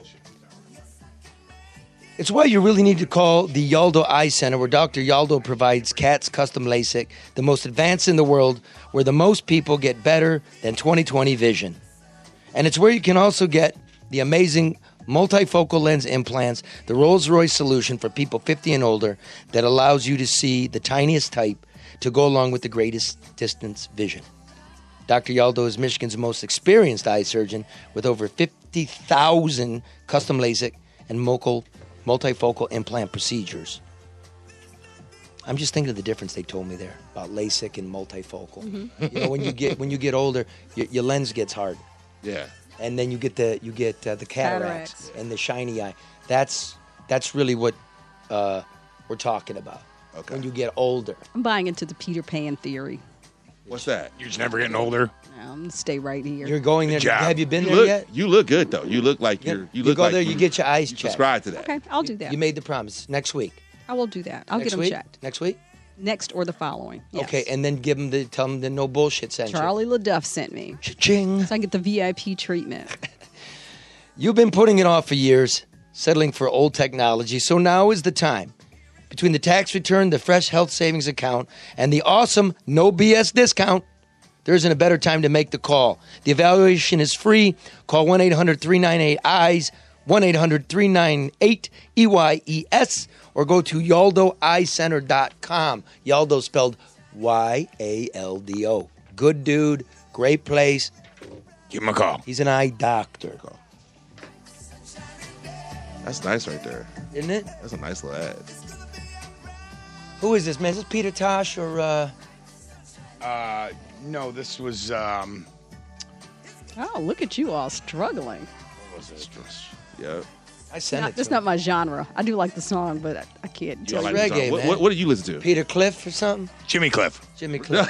It's why you really need to call the Yaldo Eye Center, where Dr. Yaldo provides CATS Custom LASIK, the most advanced in the world, where the most people get better than 20/20 vision. And it's where you can also get the amazing multifocal lens implants, the Rolls-Royce solution for people 50 and older that allows you to see the tiniest type to go along with the greatest distance vision. Dr. Yaldo is Michigan's most experienced eye surgeon with over 50,000 custom LASIK and multifocal implant procedures. I'm just thinking of the difference they told me there about LASIK and multifocal. Mm-hmm. You know, when you get older, your lens gets hard. Yeah. And then you get the cataracts and the shiny eye. That's really what we're talking about. Okay. When you get older. I'm buying into the Peter Pan theory. What's that? You're just never getting older. I'm going to stay right here. You're going there. job. Have you been You there look, yet? you look good though. You look like Yeah. you're. You look go like there, you get your eyes checked. Subscribe to that. Okay, I'll do that. You made the promise. Next week. I will do that. I'll Next get them week? checked. Next week? Next or the following. Yes. Okay, and then tell them the no bullshit sent Charlie LaDuff sent me. Cha-ching. So I get the VIP treatment. You've been putting it off for years, settling for old technology, so now is the time. Between the tax return, the fresh health savings account, and the awesome no BS discount, there isn't a better time to make the call. The evaluation is free. Call 1-800-398-EYES, 1-800-398-EYES, or go to YaldoEyecenter.com. Yaldo spelled Y-A-L-D-O. Good dude, great place. Give him a call. He's an eye doctor. That's nice right there. Isn't it? That's a nice little ad. Who is this, man? Is this Peter Tosh or... No, this was. Oh, look at you all struggling. What was this? Yeah. I sent it to It's not my genre. I do like the song, but I can't do You it. like the song. reggae, man. What do you listen to? Peter Cliff or something? Jimmy Cliff. Jimmy Cliff.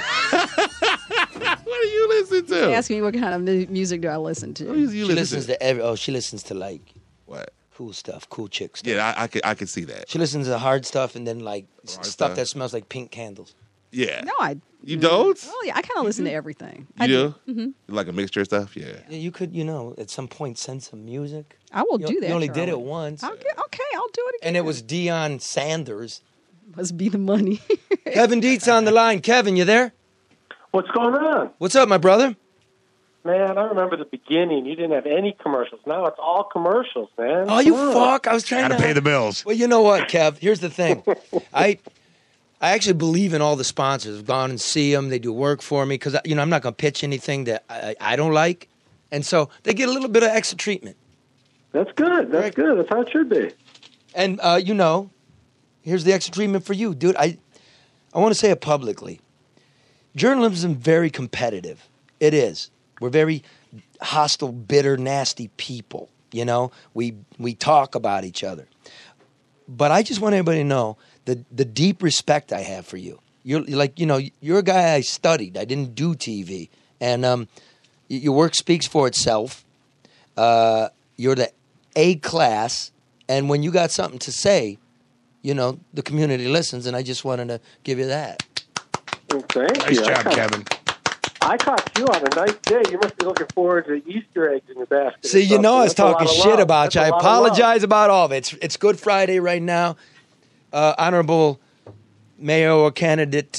What do you listen to? Ask me what kind of music do I listen to. You She listens to she listens to like What? cool stuff, cool chick stuff. Yeah, I could see that. She listens to hard stuff and then like stuff stuff. that smells like pink candles. Yeah. No, I. You don't? Oh yeah, I kind of listen to everything. You I do? Mm-hmm. Like a mixture of stuff? Yeah. Yeah, you could, at some point send some music. I will You- do that. You only did it Charlie. once. Okay, I'll do it again. And it was Deion Sanders. Must be the money. Kevin Dietz on the line. Kevin, you there? What's going on? What's up, my brother? Man, I remember the beginning. You didn't have any commercials. Now it's all commercials, man. Oh, you Come on. fuck. I was trying Gotta to pay the bills. Well, you know what, Kev? Here's the thing. I actually believe in all the sponsors. I've gone and see them. They do work for me because, I'm not going to pitch anything that I don't like. And so they get a little bit of extra treatment. That's good. That's good. That's how it should be. And, here's the extra treatment for you. Dude, I want to say it publicly. Journalism is very competitive. It is. We're very hostile, bitter, nasty people. We talk about each other. But I just want everybody to know the deep respect I have for you. You're like, you're a guy I studied. I didn't do TV. And your work speaks for itself. You're the A class. And when you got something to say, the community listens. And I just wanted to give you that. Well, thank Nice you. job, Kevin. I caught you on a nice day. You must be looking forward to Easter eggs in your basket. See, I was talking shit about you. I apologize about all of it. It's Good Friday right now. Honorable Mayor candidate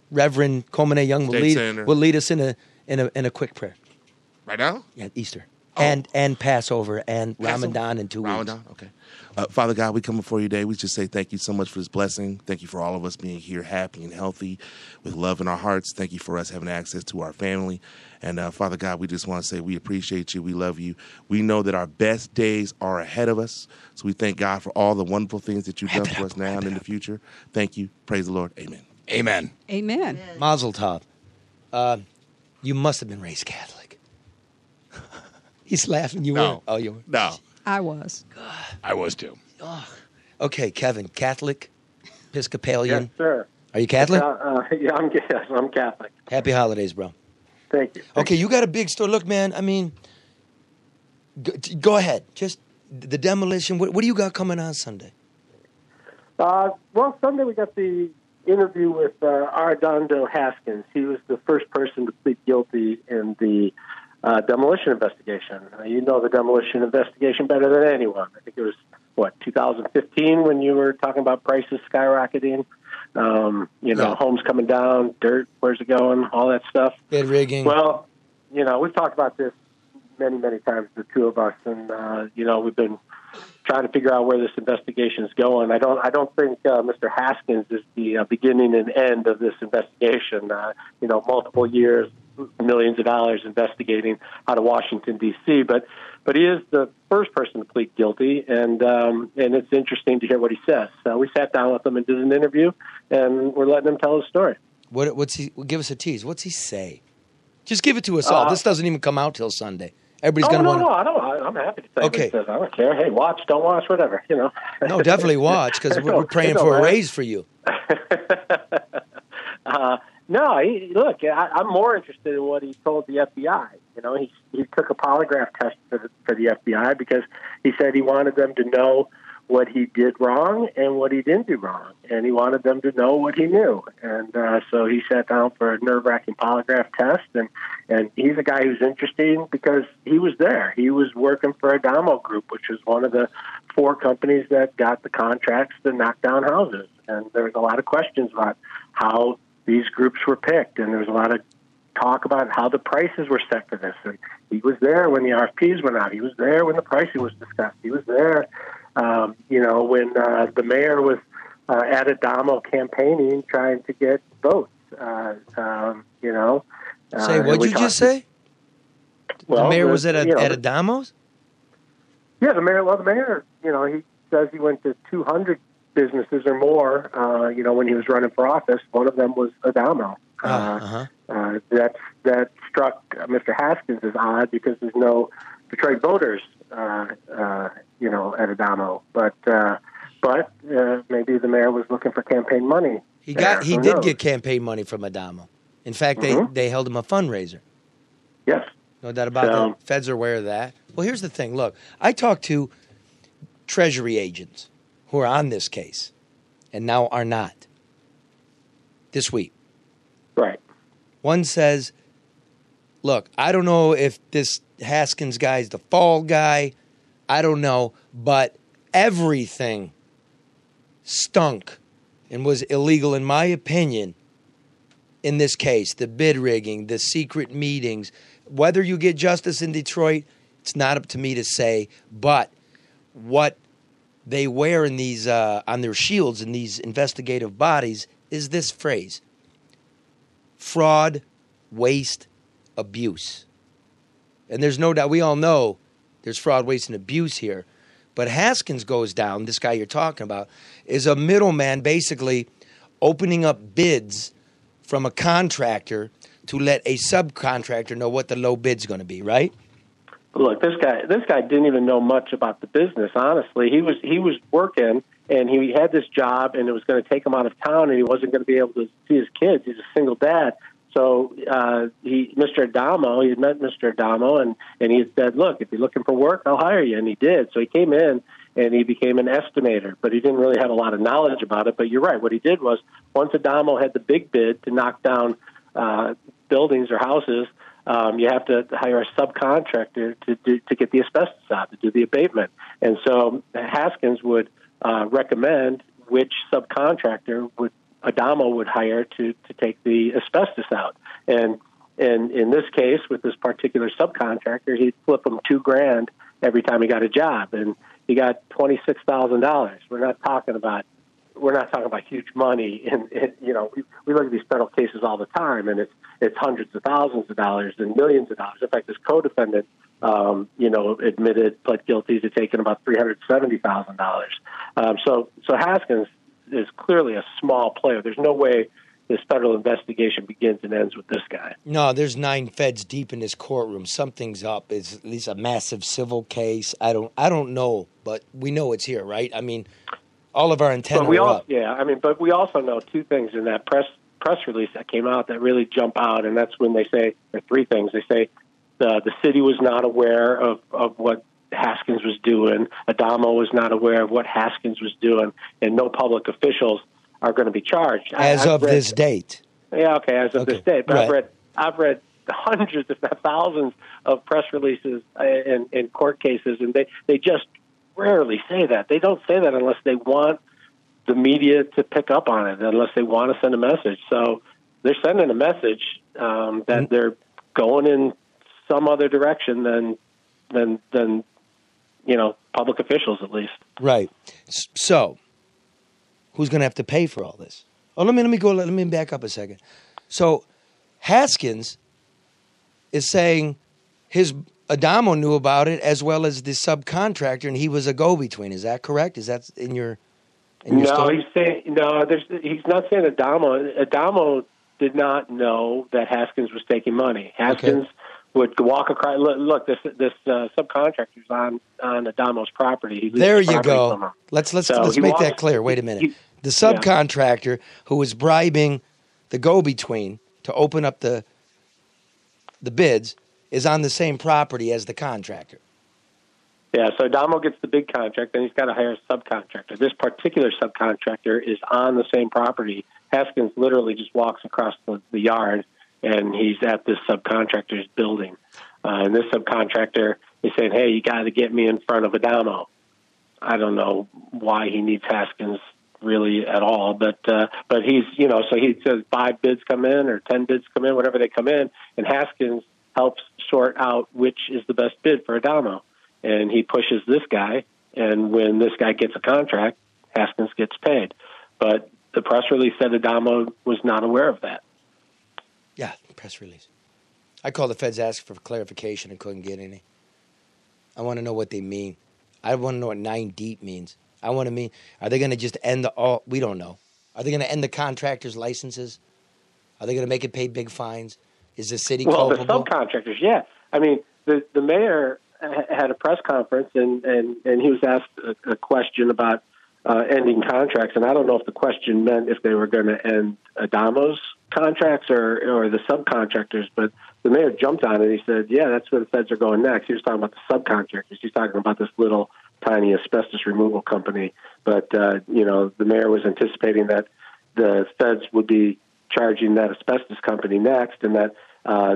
Reverend Coleman A. Young will State Senator. lead us in a quick prayer. Right now? Yeah, Easter. And Passover and Ramadan in 2 weeks. Ramadan, okay. Father God, we come before you today. We just say thank you so much for this blessing. Thank you for all of us being here happy and healthy with love in our hearts. Thank you for us having access to our family. And Father God, we just want to say we appreciate you. We love you. We know that our best days are ahead of us. So we thank God for all the wonderful things that you've done for us now and in the future. Thank you. Praise the Lord. Amen. Amen. Amen. Mazel tov. You must have been raised Catholic. He's laughing. You No. were? Oh, you were? No. I was. I was too. Okay, Kevin, Catholic, Episcopalian. Yes, sir. Are you Catholic? Yeah, I'm Catholic. Happy holidays, bro. Thank you. Okay, you got a big story. Look, man, I mean, go ahead. Just the demolition. What do you got coming on Sunday? Well, Sunday we got the interview with Arredondo Haskins. He was the first person to plead guilty in the demolition investigation. You know the demolition investigation better than anyone. I think it was, 2015 when you were talking about prices skyrocketing, homes coming down, dirt, where's it going, all that stuff. Bid rigging. Well, we've talked about this many, many times, the two of us, and, we've been trying to figure out where this investigation is going. I don't think Mr. Haskins is the beginning and end of this investigation. Multiple years, millions of dollars investigating out of Washington, D.C., but he is the first person to plead guilty, and it's interesting to hear what he says. So we sat down with him and did an interview, and we're letting him tell his story. What's he? Give us a tease. What's he say? Just give it to us all. This doesn't even come out till Sunday. Everybody's going to want to... No, I'm happy to say what he says. I don't care. Hey, watch, don't watch, whatever, No, definitely watch, because we're praying for a raise for you. Look, I'm more interested in what he told the FBI. He took a polygraph test for the FBI because he said he wanted them to know what he did wrong and what he didn't do wrong, and he wanted them to know what he knew. And so he sat down for a nerve-wracking polygraph test, and he's a guy who's interesting because he was there. He was working for Adamo Group, which is one of the 4 companies that got the contracts to knock down houses. And there was a lot of questions about how these groups were picked, and there was a lot of talk about how the prices were set for this. And he was there when the RFPs went out. He was there when the pricing was discussed. He was there, when the mayor was at Adamo campaigning, trying to get votes. Say, what'd you just say? Well, the mayor was at Adamo's? Yeah, the mayor, he says he went to 200 businesses or more, when he was running for office. One of them was Adamo. That struck Mr. Haskins as odd because there's no Detroit voters, at Adamo. But maybe the mayor was looking for campaign money. He did get campaign money from Adamo. In fact, they held him a fundraiser. Yes. No doubt about that. Feds are aware of that. Well, here's the thing. Look, I talked to Treasury agents who are on this case and now are not this week. Right. One says, look, I don't know if this Haskins guy is the fall guy. I don't know. But everything stunk and was illegal, in my opinion, in this case. The bid rigging, the secret meetings. Whether you get justice in Detroit, it's not up to me to say. But what they wear in these on their shields in these investigative bodies is this phrase: fraud, waste, abuse. And there's no doubt, we all know there's fraud, waste, and abuse here. But Haskins goes down, this guy you're talking about, is a middleman basically opening up bids from a contractor to let a subcontractor know what the low bid's going to be, right? Look, this guy didn't even know much about the business, honestly. He was working, and he had this job, and it was going to take him out of town, and he wasn't going to be able to see his kids. He's a single dad. So Mr. Adamo, he had met Mr. Adamo, and he had said, look, if you're looking for work, I'll hire you. And he did. So he came in, and he became an estimator, but he didn't really have a lot of knowledge about it. But you're right. What he did was, once Adamo had the big bid to knock down buildings or houses, you have to hire a subcontractor to get the asbestos out, to do the abatement. And so Haskins would recommend which subcontractor Adamo would hire to take the asbestos out. And And in this case, with this particular subcontractor, he'd flip him $2,000 every time he got a job, and he got $26,000. We're not talking about huge money. And we look at these federal cases all the time, and it's hundreds of thousands of dollars and millions of dollars. In fact, this co-defendant, pled guilty to taking about $370,000. So Haskins is clearly a small player. There's no way this federal investigation begins and ends with this guy. No, there's 9 feds deep in this courtroom. Something's up. It's at least a massive civil case. I don't know, but we know it's here, right? I mean, all of our antennae are up. Yeah, but we also know 2 things in that press release that came out that really jump out, and that's when they say, or 3 things. They say the city was not aware of what Haskins was doing. Adamo was not aware of what Haskins was doing, and no public officials are going to be charged. As of this date. Yeah, okay, as of this date. But right. I've read hundreds, if not thousands, of press releases in court cases, and they just rarely say that. They don't say that unless they want the media to pick up on it, unless they want to send a message. So they're sending a message that they're going in some other direction than public officials, at least. Right. So who's going to have to pay for all this? Oh, let me back up a second. So Haskins is saying his Adamo knew about it as well as the subcontractor, and he was a go-between. Is that correct? Is that in your story? He's not saying Adamo. Adamo did not know that Haskins was taking money. Haskins would walk across. Look, this subcontractor's on Adamo's property. There you go. Let's make that clear. Wait a minute. The subcontractor who was bribing the go-between to open up the bids is on the same property as the contractor. Yeah, so Adamo gets the big contract, then he's got to hire a subcontractor. This particular subcontractor is on the same property. Haskins literally just walks across the yard, and he's at this subcontractor's building. And this subcontractor is saying, hey, you got to get me in front of Adamo. I don't know why he needs Haskins really at all, but he's, so he says 5 bids come in or 10 bids come in, whatever they come in, and Haskins helps sort out which is the best bid for Adamo. And he pushes this guy, and when this guy gets a contract, Haskins gets paid. But the press release said Adamo was not aware of that. Yeah, press release. I called the feds, asked for clarification, and couldn't get any. I want to know what they mean. I want to know what 9 deep means. Are they going to just end we don't know. Are they going to end the contractors' licenses? Are they going to make it pay big fines? Is the city culpable? The subcontractors, yeah. I mean, the mayor had a press conference, and he was asked a question about ending contracts, and I don't know if the question meant if they were going to end Adamo's contracts or the subcontractors, but the mayor jumped on it. He said, yeah, that's where the feds are going next. He was talking about the subcontractors. He's talking about this little tiny asbestos removal company. But, the mayor was anticipating that the feds would be charging that asbestos company next, and that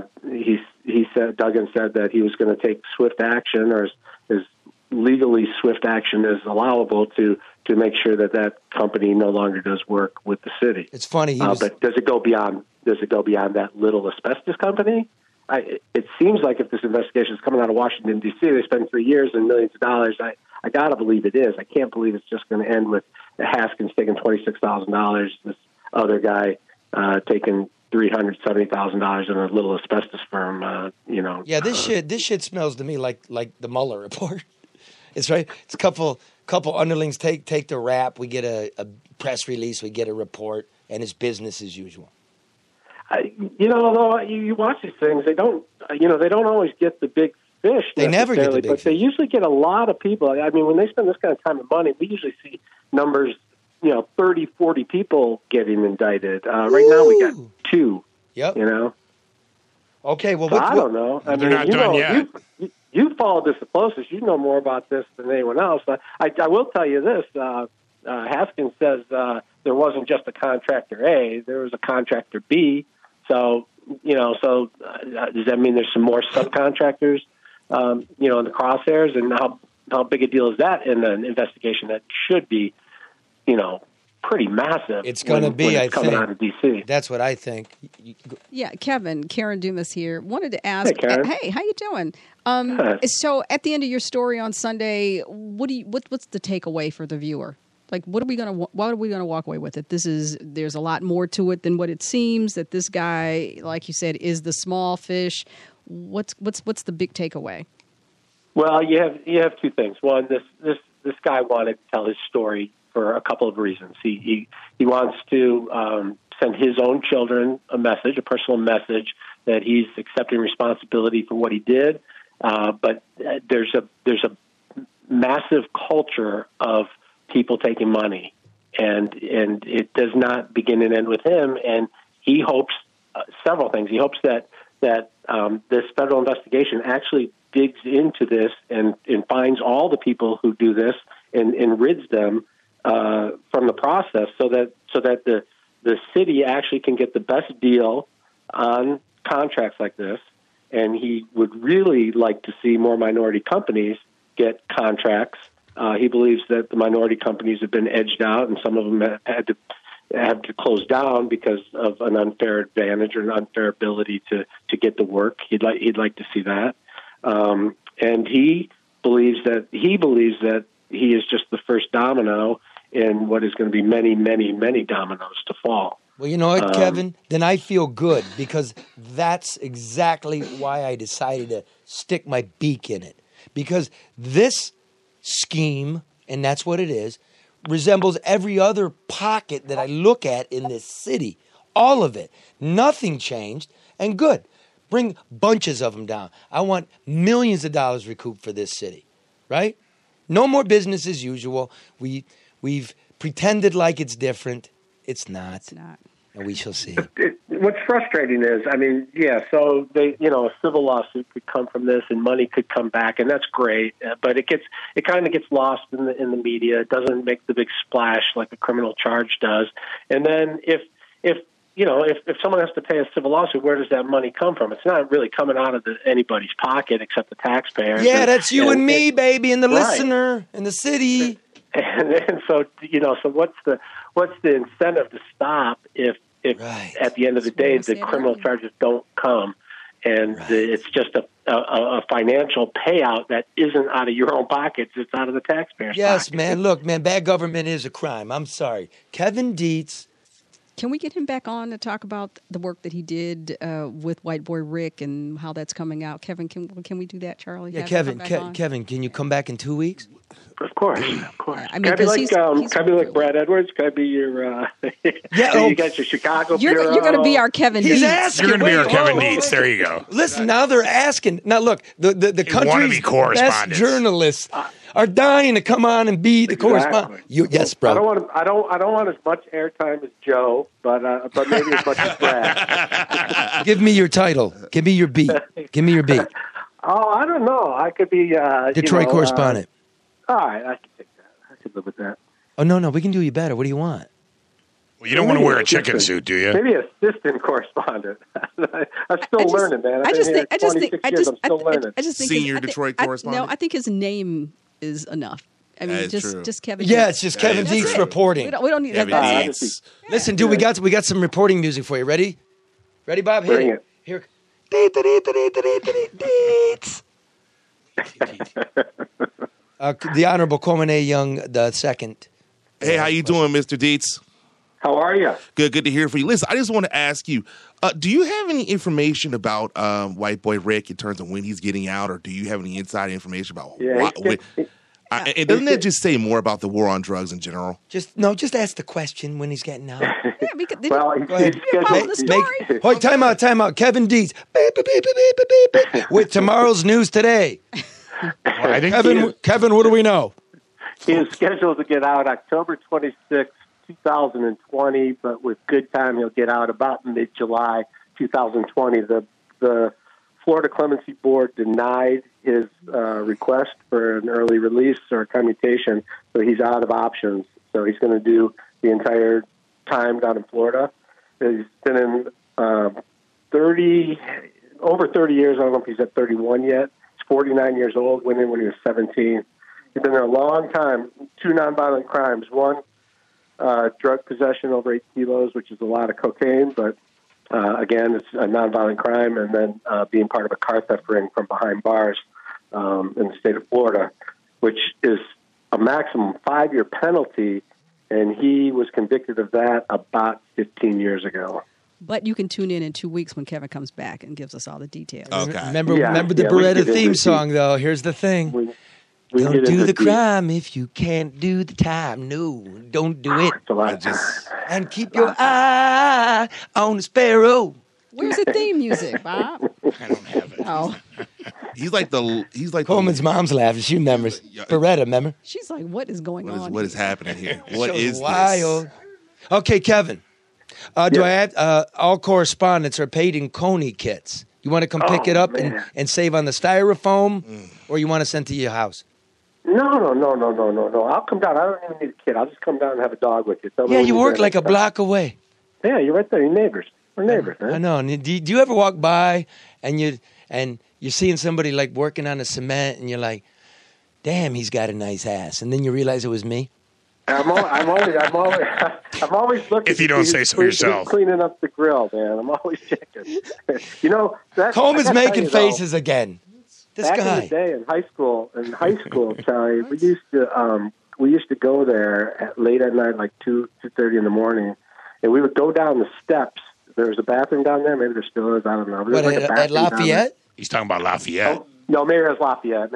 Duggan said that he was going to take swift action, or as legally swift action as allowable to make sure that company no longer does work with the city. It's funny, but does it go beyond that little asbestos company? It seems like if this investigation is coming out of Washington D.C., they spend 3 years and millions of dollars. I gotta believe it is. I can't believe it's just going to end with Haskins taking $26,000. This other guy taking $370,000 in a little asbestos firm. Yeah, this shit smells to me like the Mueller report. It's right. It's a couple underlings take the rap. We get a press release. We get a report, and it's business as usual. Although you watch these things, they don't always get the big fish. They never get the big fish. They usually get a lot of people. I mean, when they spend this kind of time and money, we usually see numbers, 30, 40 people getting indicted. Right now we got 2. Yep. Okay, well, I don't know. I They're mean, not done yet. You followed this the closest. You know more about this than anyone else. I will tell you this. Haskins says there wasn't just a contractor A. There was a contractor B. So, does that mean there's some more subcontractors, in the crosshairs? And how big a deal is that in an investigation that should be, pretty massive. It's going to be, when I it's coming think. out of D.C. That's what I think. Yeah, Kevin, Karen Dumas here. Wanted to ask, Hey, Karen. hey, how you doing? So at the end of your story on Sunday, what's the takeaway for the viewer? Like, what are we gonna walk away with it? There's a lot more to it than what it seems. That this guy, like you said, is the small fish. What's the big takeaway? Well, you have two things. One, this guy wanted to tell his story for a couple of reasons. He wants to send his own children a personal message that he's accepting responsibility for what he did. But there's a massive culture of people taking money, and it does not begin and end with him. And he hopes several things. He hopes that this federal investigation actually digs into this and finds all the people who do this and rids them from the process, so that the city actually can get the best deal on contracts like this. And he would really like to see more minority companies get contracts. He believes that the minority companies have been edged out, and some of them have to close down because of an unfair advantage or an unfair ability to get the work. He'd like to see that, and he believes that he is just the first domino in what is going to be many, many, many dominoes to fall. Well, you know what, Kevin? Then I feel good, because that's exactly why I decided to stick my beak in it. Because this scheme, and that's what it is, resembles every other pocket that I look at in this city. All of it. Nothing changed, and good. Bring bunches of them down. I want millions of dollars recouped for this city, right? No more business as usual. We've pretended like it's different. It's not. It's not. And we shall see. What's frustrating is, so a civil lawsuit could come from this, and money could come back, and that's great. But it kind of gets lost in the media. It doesn't make the big splash like a criminal charge does. And then if someone has to pay a civil lawsuit, where does that money come from? It's not really coming out of anybody's pocket except the taxpayer. Yeah, that's you and me, baby, and the right. listener, and the city. And so what's the incentive to stop if right. at the end of the day the criminal charges don't come, and it's just a financial payout that isn't out of your own pockets, it's out of the taxpayer's Yes, pocket. man. Look, man, bad government is a crime. I'm sorry. Kevin Dietz. Can we get him back on to talk about the work that he did with White Boy Rick and how that's coming out? Kevin, can we do that, Charlie? Yeah, Kevin, can you come back in 2 weeks? Of course. I mean, can I be like Brad Edwards? Can I be your? You got your Chicago bureau. You're going to be our Kevin Dietz. You're going to be our Kevin Dietz. There you go. Listen, now they're asking. Now look, the country's best journalists are dying to come on and be the correspondent. Yes, bro. I don't want as much airtime as Joe, but maybe as much as Brad. Give me your title. Give me your beat. Give me your beat. Oh, I don't know. I could be Detroit correspondent. All right, I can take that. I could live with that. Oh no, we can do you better. What do you want? Well, you don't want to wear a chicken suit, do you? Maybe assistant correspondent. I'm still learning, man. I'm still learning. Senior Detroit correspondent. No, I think his name is enough. I mean, just Kevin. Yeah, it's just Kevin Dietz reporting. We don't need that. Listen, dude, we got some reporting music for you. Ready? Ready, Bob? Bring it. Here. The Honorable Kwame Young II. Hey, how you doing, Mr. Dietz? How are you? Good to hear from you. Listen, I just want to ask you, do you have any information about White Boy Rick in terms of when he's getting out, or do you have any inside information about and doesn't that just say more about the war on drugs in general? Just ask the question when he's getting out. Go ahead. Time out. Kevin Dietz. With tomorrow's news today. Kevin, what do we know? He is scheduled to get out October 26th, 2020, but with good time, he'll get out about mid-July 2020. The Florida Clemency Board denied his request for an early release or a commutation, so he's out of options. So he's going to do the entire time down in Florida. He's been in over 30 years. I don't know if he's at 31 yet. He's 49 years old, went in when he was 17. He's been there a long time. 2 nonviolent crimes. One drug possession over 8 kilos, which is a lot of cocaine, but again, it's a nonviolent crime, and then being part of a car theft ring from behind bars in the state of Florida, which is a maximum 5-year penalty, and he was convicted of that about 15 years ago. But you can tune in 2 weeks when Kevin comes back and gives us all the details. Okay. Remember the Beretta theme song, though. Here's the thing. Don't do the crime if you can't do the time. No, don't do it. And keep your eye on the sparrow. Where's the theme music, Bob? I don't have it. Oh. He's like Coleman's mom's laughing. She remembers. Beretta, remember? She's like, what is going on? What is happening here? What Show's is wild. this? Okay, Kevin. Do I have all correspondents are paid in Coney kits? You want to come pick it up and save on the styrofoam, or you want to send to your house? No. I'll come down. I don't even need a kid. I'll just come down and have a dog with you. Yeah, you work like a block away. Yeah, you're right there. You're neighbors. We're neighbors, man. I know. And do you ever walk by and you're seeing somebody like working on the cement, and you're like, damn, he's got a nice ass, and then you realize it was me? I'm always looking. If you don't say so yourself. Cleaning up the grill, man. I'm always checking. Coleman's making faces again. This back guy. in the day in high school, Charlie, we used to go there late at night, like 2:30 in the morning, and we would go down the steps. There was a bathroom down there. Maybe there still is. I don't know. What, at Lafayette? He's talking about Lafayette. Oh, no, maybe it was Lafayette.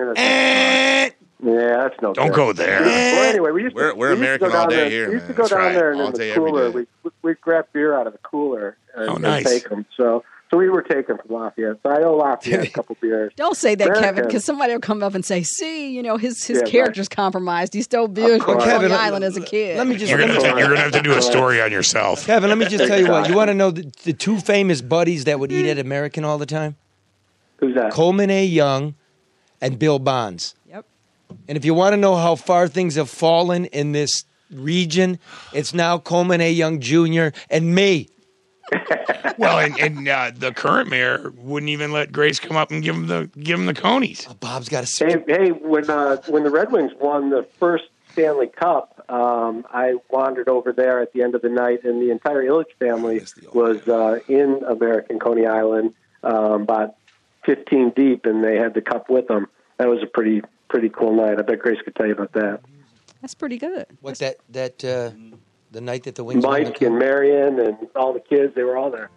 Yeah, that's no. Don't go there. Well, anyway, we're American all day here. We used to go down there, and in the cooler, we'd grab beer out of the cooler and take them. So we were taken from Lafayette. So I owe Lafayette a couple beers. Don't say that, Kevin, because somebody will come up and say, "See, his character's compromised. He stole beers from Coney Island as a kid." Let me just. You're gonna have to do a story on yourself, Kevin. Let me just tell you what. You want to know the two famous buddies that would eat at American all the time? Who's that? Coleman A. Young and Bill Bonds. Yep. And if you want to know how far things have fallen in this region, it's now Coleman A. Young Jr. and me. Well, and the current mayor wouldn't even let Grace come up and give him the conies. Oh, Bob's got to. Hey, when the Red Wings won the first Stanley Cup, I wandered over there at the end of the night, and the entire Ilitch family was in American Coney Island, about 15 deep, and they had the cup with them. That was a pretty cool night. I bet Grace could tell you about that. That's pretty good. What that the night that the Wings won Mike and Marion and all the kids, they were all there.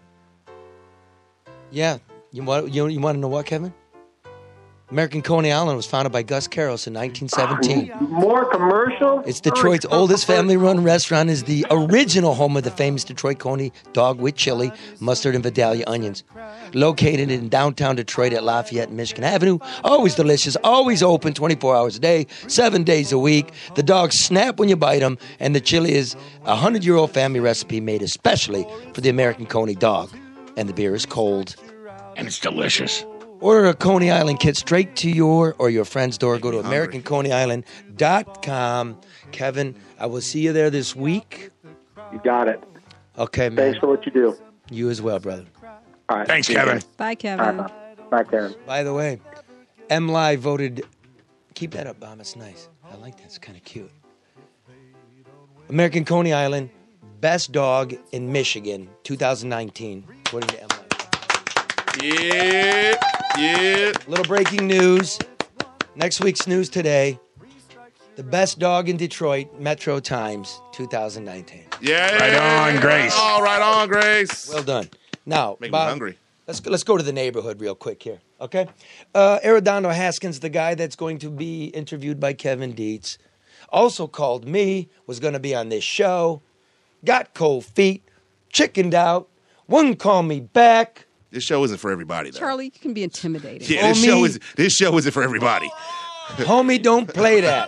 Yeah. You want to know what, Kevin? American Coney Island was founded by Gus Karros in 1917. More commercial? It's Detroit's oldest family-run restaurant. Is the original home of the famous Detroit Coney dog with chili, mustard, and Vidalia onions. Located in downtown Detroit at Lafayette and Michigan Avenue. Always delicious, always open 24 hours a day, 7 days a week. The dogs snap when you bite them, and the chili is a 100-year-old family recipe made especially for the American Coney dog. And the beer is cold. And it's delicious. Order a Coney Island kit straight to your or your friend's door. Go to AmericanConeyIsland.com. Kevin, I will see you there this week. You got it. Okay, man. Thanks for what you do. You as well, brother. All right. Thanks, Kevin. Bye, Kevin. Bye, Kevin. By the way, MLive voted. Keep that up, Bob. It's nice. I like that. It's kind of cute. American Coney Island, best dog in Michigan, 2019, according to MLive. Yeah. Little breaking news. Next week's news today. The best dog in Detroit, Metro Times, 2019. Yeah. Right on, Grace. Oh, right on, Grace. Well done. Now, Make me Bob, hungry. Let's go to the neighborhood real quick here, okay? Arredondo Haskins, the guy that's going to be interviewed by Kevin Dietz, also called me, was going to be on this show, got cold feet, chickened out, wouldn't call me back. This show isn't for everybody, though. Charlie, you can be intimidating. Yeah, this show isn't for everybody. Homie, don't play that.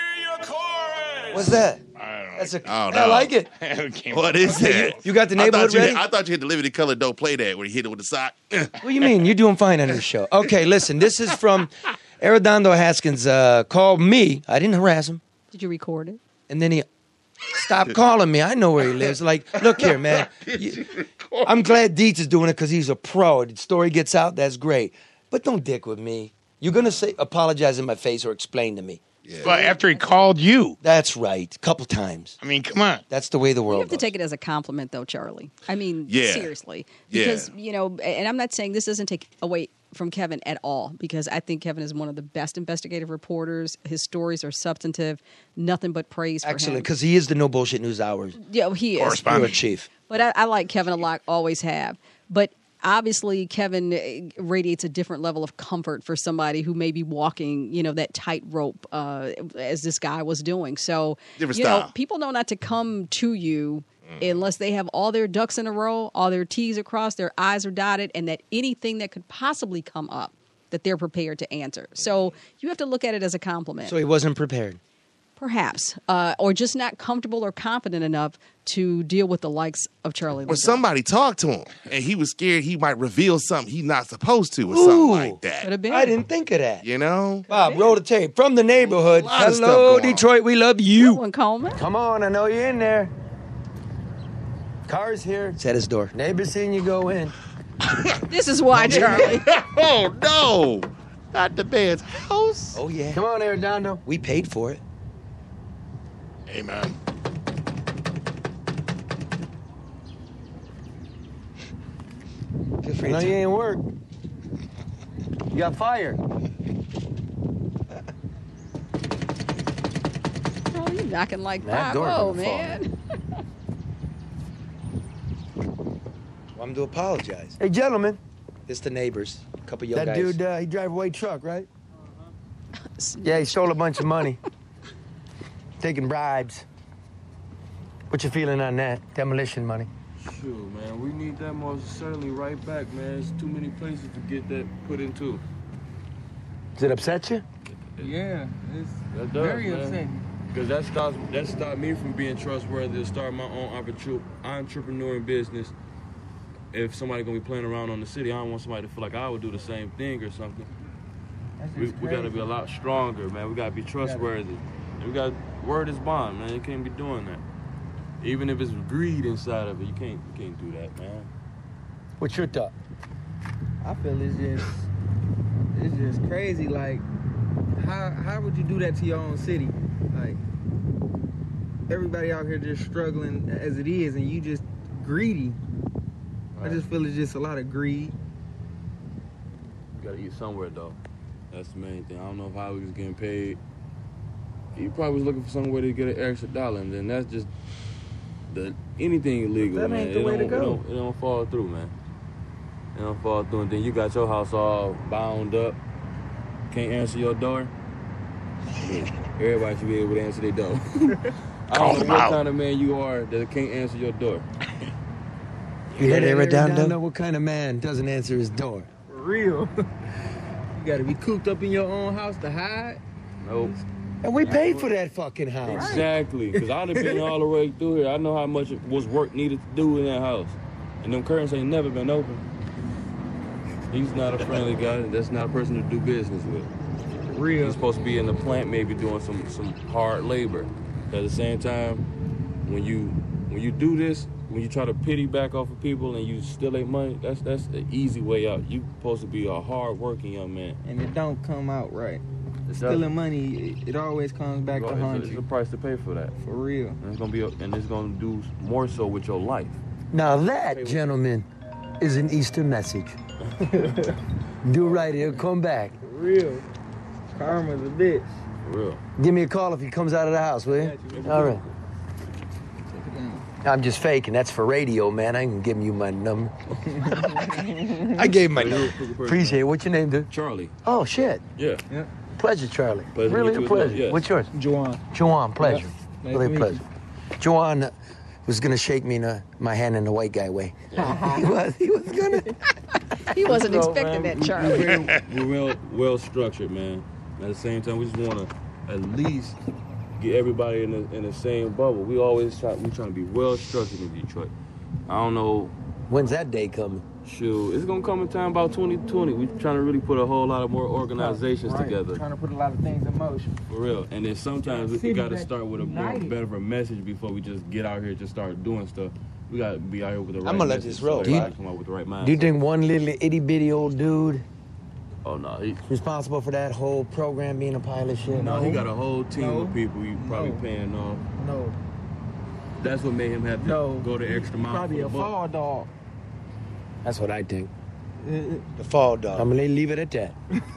What's that? I like it. What is that? You got the neighborhood ready? I thought you had the Living Color Don't Play That where you hit it with the sock. What do you mean? You're doing fine on this show. Okay, listen. This is from Arredondo Haskins. Called me. I didn't harass him. Did you record it? And then he stopped calling me. I know where he lives. Like, look here, man. I'm glad Dietz is doing it because he's a pro. The story gets out. That's great. But don't dick with me. You're going to say apologize in my face or explain to me. But after he called you. That's right. A couple times. I mean, come on. That's the way the world You have to goes. take it as a compliment, though, Charlie. I mean, Yeah. seriously. Yeah. Because, and I'm not saying this doesn't take away from Kevin at all, because I think Kevin is one of the best investigative reporters. His stories are substantive. Nothing but praise for Excellent, him. because he is the No Bullshit News Hours Yeah, he is. bureau chief. But I like Kevin a lot, always have. But obviously, Kevin radiates a different level of comfort for somebody who may be walking, that tightrope as this guy was doing. So, Different style. people know not to come to you unless they have all their ducks in a row, all their T's are crossed, their I's are dotted, and that anything that could possibly come up, that they're prepared to answer. So you have to look at it as a compliment. So he wasn't prepared. Perhaps, or just not comfortable or confident enough to deal with the likes of Charlie. Or somebody talked to him, and he was scared he might reveal something he's not supposed to, or something like that. Could have been. I didn't think of that. You know? Bob, roll the tape. From the neighborhood. lot of stuff Hello, going on. Detroit. We love you. One Coleman. Come on, I know you're in there. Car's here. It's at his door. Neighbors seen you go in. This is why, Charlie. Oh, no. Not the man's house. Oh, yeah. Come on, Arredondo. We paid for it. Amen. Feel I free know to you ain't work. You got fired. Oh, you knocking like That door 5-0, gonna man. I'm to apologize. Hey, gentlemen. It's the neighbors. A couple young That guys. dude, he drive a white truck, right? Yeah, he stole a bunch of money. Taking bribes. What you feeling on that? Demolition money. Shoot, man, we need that most certainly right back, man. There's too many places to get that put into. Does it upset you? Yeah, it's That very does, man. upsetting. Because that stopped me from being trustworthy to start my own entrepreneur business. If somebody gonna be playing around on the city, I don't want somebody to feel like I would do the same thing or something. We gotta be a lot stronger, man. We gotta be trustworthy. And we got word is bond, man. You can't be doing that. Even if it's greed inside of it, you can't do that, man. What's your thought? I feel it's just crazy. Like, how would you do that to your own city? Like, everybody out here just struggling as it is, and you just greedy. I just feel it's just a lot of greed. You gotta eat somewhere, though. That's the main thing. I don't know if Holly was getting paid. He probably was looking for somewhere to get an extra dollar, and then that's just anything illegal, That man. ain't the way to go. It don't fall through, man. It don't fall through, and then you got your house all bound up. Can't answer your door. Everybody should be able to answer their door. I don't know what kind of man you are that can't answer your door. You heard it, Arredondo? know what kind of man doesn't answer his door. For real. You gotta be cooped up in your own house to hide. Nope. And we paid for that fucking house. Exactly, because I'd have been all the way through here. I know how much was work needed to do in that house. And them curtains ain't never been open. He's not a friendly guy. That's not a person to do business with. Real. He's supposed to be in the plant maybe doing some hard labor. At the same time, when you do this, when you try to pity back off of people and you steal their money, that's the easy way out. You supposed to be a hard-working young man. And it don't come out right. It Stealing doesn't. money, it always comes back to haunt It's you. a price to pay for that. For real. And it's gonna do more so with your life. Now that, gentlemen, is an Easter message. Do right, it'll come back. For real. Karma's a bitch. For real. Give me a call if he comes out of the house, will you? All right. I'm just faking. That's for radio, man. I ain't giving you my number. I gave him my number. Appreciate it. What's your name, dude? Charlie. Oh, shit. Yeah. Pleasure, Charlie. Pleasure to really meet you a as well, pleasure. yes. What's yours? Juwan. Juwan, pleasure. Yeah. Nice Really to meet pleasure. Juwan was gonna shake me my hand in the white guy way. He was gonna. He wasn't So, expecting man, that, Charlie. We're well structured, man. At the same time, we just want to at least get everybody in the same bubble. We trying to be well structured in Detroit. I don't know. When's that day coming? Shoot, it's gonna come in time about 2020. We're trying to really put a whole lot of more organizations Right. together. Trying to put a lot of things in motion. For real. And then sometimes we City got to that's start with a more united. better of a message before we just get out here and just start doing stuff. We got to be out here with the right I'm gonna let message this roll. so everybody come out with the right mindset. Do you think one little itty bitty old dude Oh, no. He Responsible for that whole program being a pile of shit? No, he got a whole team of people you probably paying off. No. That's what made him have to go the extra mile. Probably for a the buck. fall dog. That's what I think. The fall dog. I'm going to leave it at that.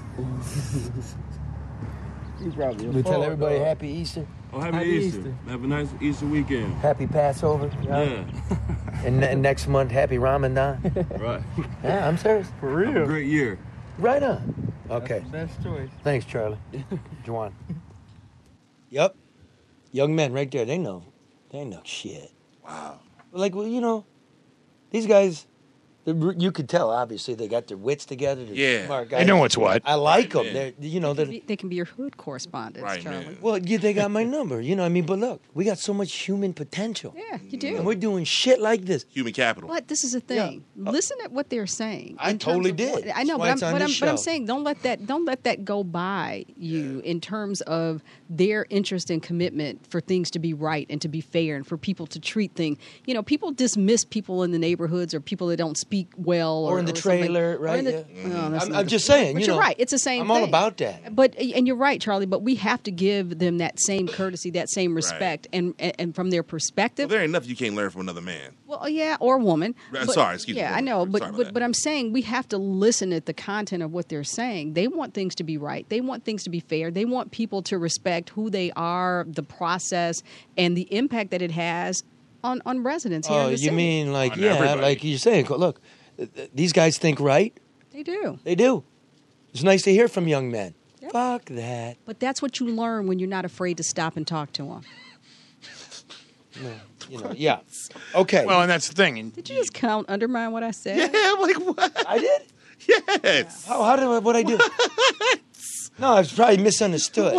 He's probably a We tell fall everybody dog. Happy Easter. Oh, happy Easter. Have a nice Easter weekend. Happy Passover. Yeah. And next month, happy Ramadan. Right. Yeah, I'm serious. For real. Great year. Right on. Okay. Best choice. Thanks, Charlie. Juwan. Yep. Young men right there. They know. They know shit. Wow. Like, well, you know, these guys, you could tell, obviously, they got their wits together. They're smart guys. They know what's what. I like them. Yeah. They're, you know, they're, They can be your hood correspondents, Right, Charlie. man. well, yeah, they got my number. You know what I mean? But look, we got so much human potential. Yeah, you do. And we're doing shit like this. Human capital. But this is the thing. Listen at what they're saying. I in terms totally of did. what- I know, That's why but it's on I'm this show. saying don't let that go by you in terms of their interest and commitment for things to be right and to be fair and for people to treat things. You know, people dismiss people in the neighborhoods or people that don't speak well Or in the something. trailer, Or right? in the- Yeah. well, that's I'm not the- just saying, But you you're know, right. It's the same I'm thing. all about that. But and you're right, Charlie. But we have to give them that same courtesy, that same respect, and from their Well, perspective. there ain't nothing you can't learn from another man. Well, yeah, or woman. But- Sorry, excuse me. Yeah, I know, Sorry about that. but I'm saying we have to listen at the content of what they're saying. They want things to be right. They want things to be fair. They want people to respect who they are, the process, and the impact that it has on residents here in Oh, the you city. mean like, On yeah, everybody. like you're saying, look, these guys think right. They do. They do. It's nice to hear from young men. Fuck that. But that's what you learn when you're not afraid to stop and talk to them. No, you know, yeah. Okay. Well, and that's the thing. And Did you just undermine what I said? Yeah, I'm like, what? I did? Yes. How did what I do? No, I was probably misunderstood.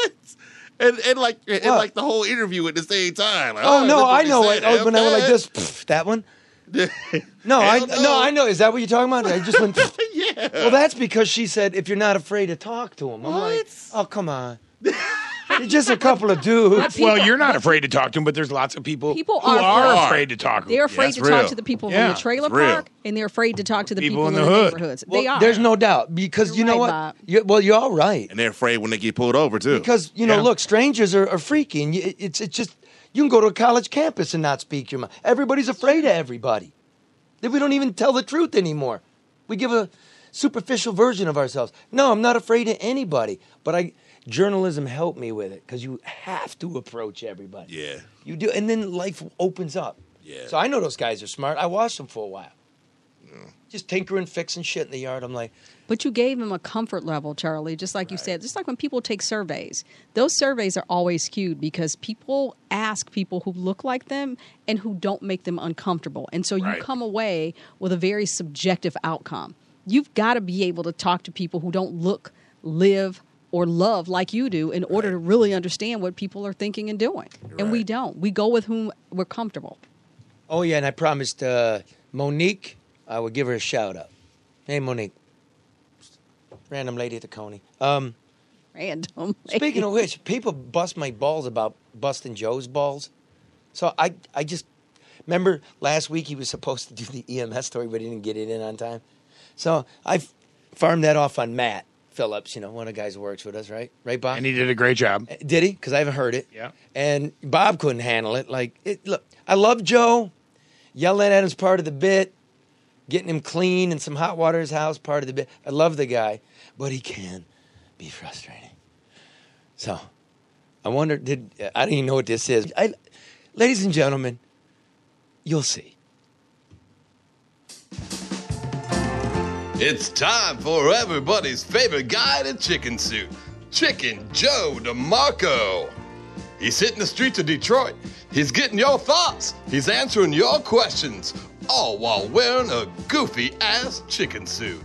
And like the whole interview at the same time. Like, Oh, no, look what I he know. said. What, when I went like Okay. this, that one? No, I know. Is that what you're talking about? I just went. Yeah. Well, that's because she said if you're not afraid to talk to him. I'm like, oh, come on. You're just a couple of dudes. well, you're not afraid to talk to them, but there's lots of people, People who are are afraid to talk to them. They're afraid that's to talk real. to the people Yeah, in the trailer it's real. park, and they're afraid to talk to the people in in the the hood. neighborhoods. Well, they are. There's no doubt because You're you know right, what? Bob. You're all right. And they're afraid when they get pulled over too. Because you know, Yeah. look, strangers are freaky, and it's just you can go to a college campus and not speak your mind. Everybody's afraid of everybody. We don't even tell the truth anymore. We give a superficial version of ourselves. No, I'm not afraid of anybody, but journalism helped me with it because you have to approach everybody. Yeah. You do, and then life opens up. Yeah. So I know those guys are smart. I watched them for a while. Just tinkering, fixing shit in the yard. I'm like, But you gave them a comfort level, Charlie, just like you said. Just like when people take surveys. Those surveys are always skewed because people ask people who look like them and who don't make them uncomfortable. And so you Right. come away with a very subjective outcome. You've got to be able to talk to people who don't look, live, or love like you do in order to really understand what people are thinking and doing. And we don't. We go with whom we're comfortable. oh yeah, and I promised Monique I would give her a shout out. Hey, Monique. Random lady at the Coney. Random. Speaking of which, people bust my balls about busting Joe's balls. So I just remember last week he was supposed to do the EMS story, but he didn't get it in on time. So I farmed that off on Matt Phillips, one of the guys who works with us, right? Right, Bob? And he did a great job. Did he? Because I haven't heard it. Yeah. And Bob couldn't handle it. Look, I love Joe. Yelling at him's part of the bit. Getting him clean in some hot water at his house, part of the bit. I love the guy, but he can be frustrating. So, I wonder, I don't even know what this is. Ladies and gentlemen, you'll see. It's time for everybody's favorite guy to chicken suit, Chicken Joe DeMarco. He's hitting the streets of Detroit. He's getting your thoughts. He's answering your questions, all while wearing a goofy-ass chicken suit.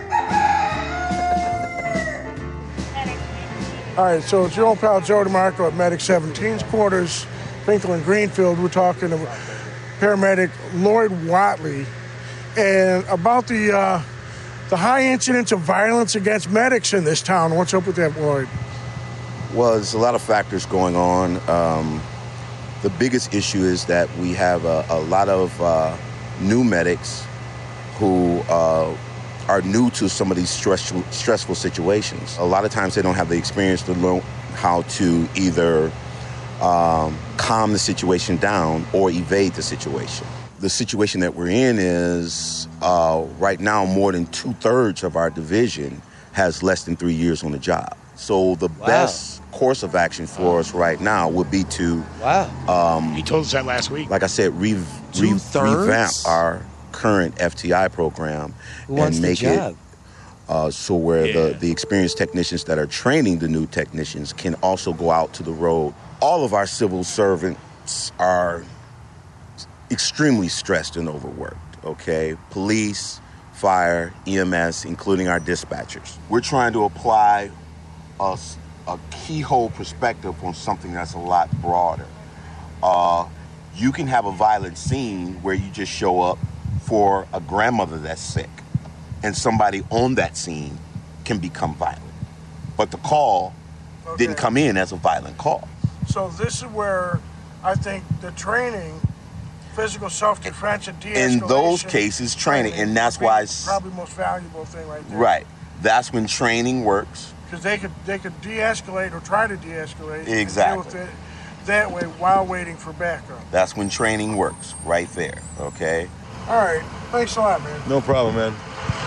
All right, so it's your old pal Joe DeMarco at Medic 17's quarters, Finkel and Greenfield. We're talking to paramedic Lloyd Watley and about the high incidence of violence against medics in this town. What's up with that, Lloyd? Well, there's a lot of factors going on. The biggest issue is that we have a lot of new medics who are new to some of these stressful situations. A lot of times they don't have the experience to learn how to either calm the situation down or evade the situation. The situation that we're in is right now more than 2/3 of our division has less than 3 years on the job. So the best course of action for us right now would be to he told us that last week. Like I said, revamp our current FTI program and make it so where the experienced technicians that are training the new technicians can also go out to the road. All of our civil servants are extremely stressed and overworked, okay? Police, fire, EMS, including our dispatchers. We're trying to apply a keyhole perspective on something that's a lot broader. You can have a violent scene where you just show up for a grandmother that's sick, and somebody on that scene can become violent. But the call didn't come in as a violent call. So this is where I think the training, physical self-defense and de-escalation. In those cases, training, and that's why it's probably the most valuable thing right there. Right. That's when training works. Because they could de-escalate or try to de-escalate. Exactly. And deal with it that way while waiting for backup. That's when training works, right there. Okay. All right. Thanks a lot, man. No problem, man.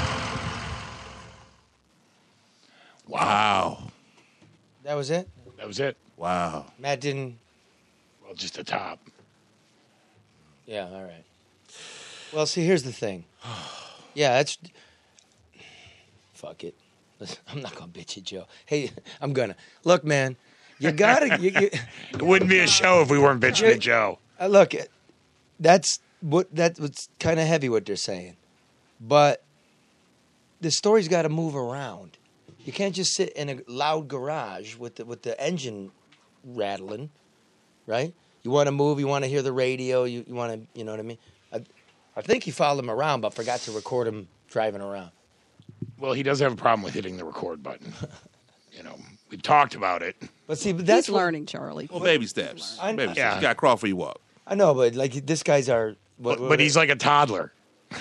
Wow. That was it? That was it. Wow. Matt didn't. Well, just the top. Yeah, all right. Well, see, here's the thing. Yeah, that's. Fuck it. I'm not going to bitch at Joe. Hey, I'm going to. Look, man, you got to. It wouldn't be a show if we weren't bitching at Joe. Look, that's what's kind of heavy what they're saying. But the story's got to move around. You can't just sit in a loud garage with the engine rattling, right? You want to move, you want to hear the radio, you want to, you know what I mean? I think he followed him around, but forgot to record him driving around. Well, he does have a problem with hitting the record button. We've talked about it. But see, but that's He's learning, Charlie. Well, baby steps. Baby steps. Yeah. You got to crawl before you walk. I know, but like this guy's our. But he's like a toddler.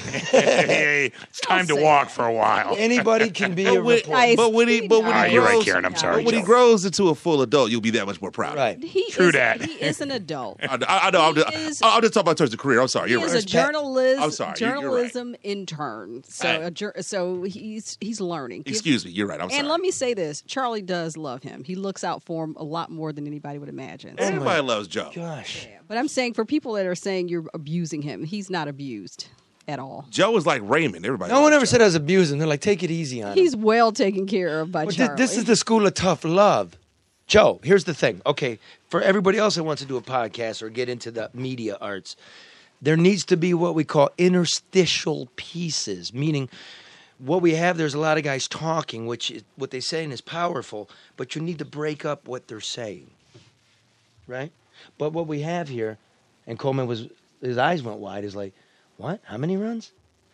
It's time to walk for a while. Anybody can be a reporter. But when he you're right, grows, Karen. I'm sorry. But when he Joe. grows into a full adult, you'll be that much more proud. Right. He True is, that. He is an adult. I know. I'll just talk about towards the career. I'm sorry. He You're is right. a journalist. I'm sorry. You're right. Journalism intern. So, so he's learning. Excuse me. You're right. I'm sorry. And let me say this: Charlie does love him. He looks out for him a lot more than anybody would imagine. Everybody loves Joe. Gosh. Yeah. But I'm saying for people that are saying you're abusing him, he's not abused at all. Joe is like Raymond. Everybody. No one ever said I was abusing. They're like, take it easy on him. He's well taken care of by Charlie. This is the school of tough love. Joe, here's the thing. Okay, for everybody else that wants to do a podcast or get into the media arts, there needs to be what we call interstitial pieces, meaning what we have, there's a lot of guys talking, which is, what they're saying is powerful, but you need to break up what they're saying, right? But what we have here, and Coleman his eyes went wide, is like, what? How many runs?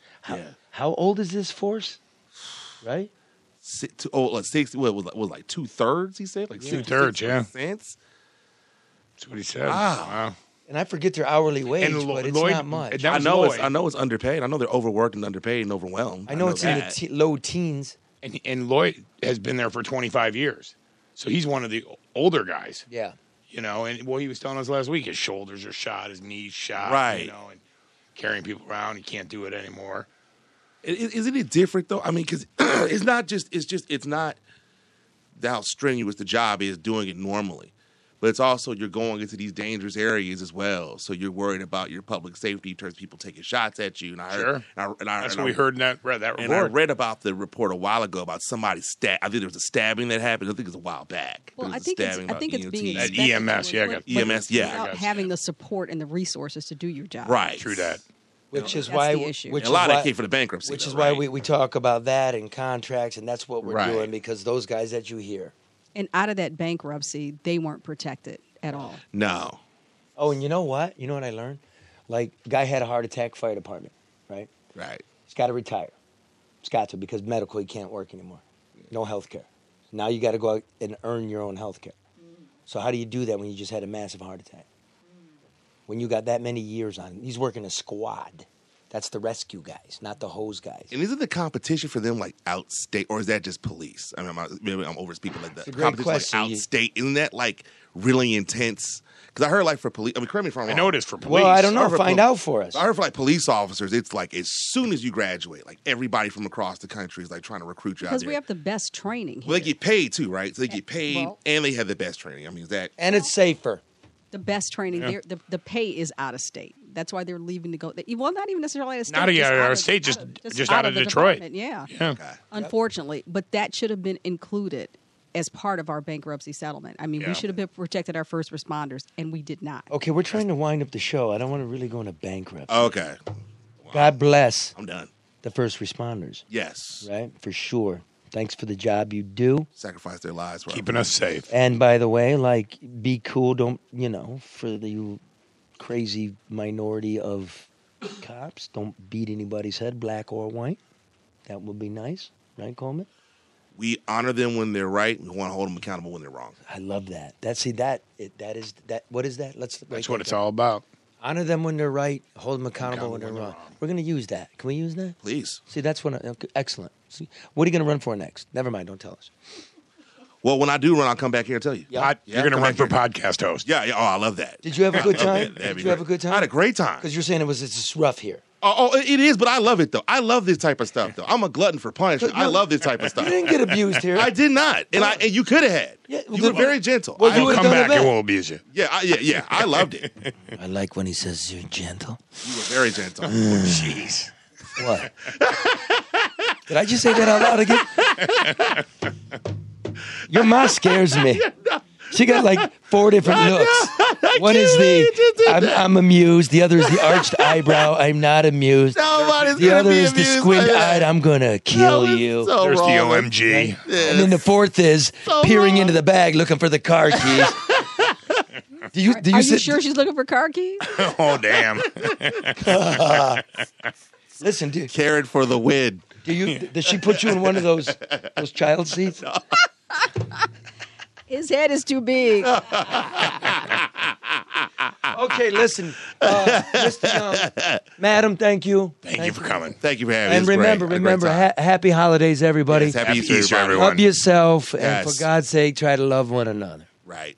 How old is this force? Right? Like 60. What was like 2/3? He said like 2/3. Yeah. Cents. That's what he said. Wow. And I forget their hourly wage, but it's not much. I know it's underpaid. I know they're overworked and underpaid and overwhelmed. I know it's in the low teens. And Lloyd has been there for 25 years, so he's one of the older guys. Yeah. And what he was telling us last week, his shoulders are shot, his knees shot. Right. And carrying people around, he can't do it anymore. Isn't it different though? I mean, because it's not how strenuous the job is doing it normally, but it's also you're going into these dangerous areas as well. So you're worried about your public safety in terms of people taking shots at you. And I heard, That's what we heard in that report. And I read about the report a while ago about somebody I think there was a stabbing that happened. I think it was a while back. Well, I think it's being at expected EMS. EMS. Without having the support and the resources to do your job. Right. True that. Which is That's why, the issue. which a is lot of why, that came for the bankruptcy. Which though, is right? why we talk about that and contracts, and that's what we're Right. doing because those guys that you hear. And out of that bankruptcy, they weren't protected at all. No. Oh, and you know what? You know what I learned? Like, guy had a heart attack, fire department, right? Right. He's got to retire. He's got to because medical he can't work anymore. No health care. Now you got to go out and earn your own health care. So how do you do that when you just had a massive heart attack? When you got that many years on him? He's working a squad That's the rescue guys, not the hose guys. And isn't the competition for them like outstate, or is that just police? I mean, maybe I'm overspeaking like that. It's a great question. Like outstate, isn't that like really intense? Because I heard like for police, I mean, correct me if I'm wrong. I know it is for police. Well, I don't know. Find out for us. I heard for like police officers, it's like as soon as you graduate, like everybody from across the country is like trying to recruit you out there. Because we have the best training here. Well, they get paid too, right? So they get paid and they have the best training. I mean, and it's safer. The best training. Yeah. The pay is out of state. That's why they're leaving to go. Well, not even necessarily out of state. Not out of state, just out of Detroit. Yeah. Okay. Unfortunately, but that should have been included as part of our bankruptcy settlement. I mean, we should have been protected our first responders, and we did not. Okay, we're trying to wind up the show. I don't want to really go into bankruptcy. Okay. God bless. I'm done. The first responders. Yes. Right? For sure. Thanks for the job you do. Sacrifice their lives. For Keeping us safe. And by the way, like, be cool. Don't, for the crazy minority of cops, don't beat anybody's head, black or white. That would be nice. Right, Coleman? We honor them when they're right. We want to hold them accountable when they're wrong. I love that. What is that? That's what it's all about. Honor them when they're right. Hold them accountable when they're wrong. We're going to use that. Can we use that? Please. See, that's what. Excellent. See, what are you going to run for next? Never mind. Don't tell us. Well, when I do run, I'll come back here and tell you. You're going to run for podcast host. Yeah. Oh, I love that. Did you have a good time? Did you have a good time? I had a great time. Because you're saying it's just rough here. Oh, it is, but I love it, though. I love this type of stuff, though. I'm a glutton for punishment. I love this type of stuff. You didn't get abused here. I did not. And you could have had. Yeah, you were very gentle. Well, you I'll come back and we'll abuse you. Yeah. I loved it. I like when he says you're gentle. You were very gentle. Jeez. What? Did I just say that out loud again? Your ma scares me. She got like 4 different looks. One is I'm amused. The other is the arched eyebrow. I'm not amused. Nobody's the gonna other be is the amused squint-eyed. I'm gonna kill you. So There's wrong. the OMG. Right? And then the fourth is peering into the bag looking for the car keys. Do you Are you sure she's looking for car keys? Oh, damn. Listen, dude. Caring for the win. Does she put you in one of those child seats? No. His head is too big. Okay, listen, Mr. Young, Madam, thank you. Thank you for coming. Thank you for having me. And remember, happy holidays, everybody. Yes, happy Easter, everyone. Love yourself, and Yes. for God's sake, try to love one another. Right.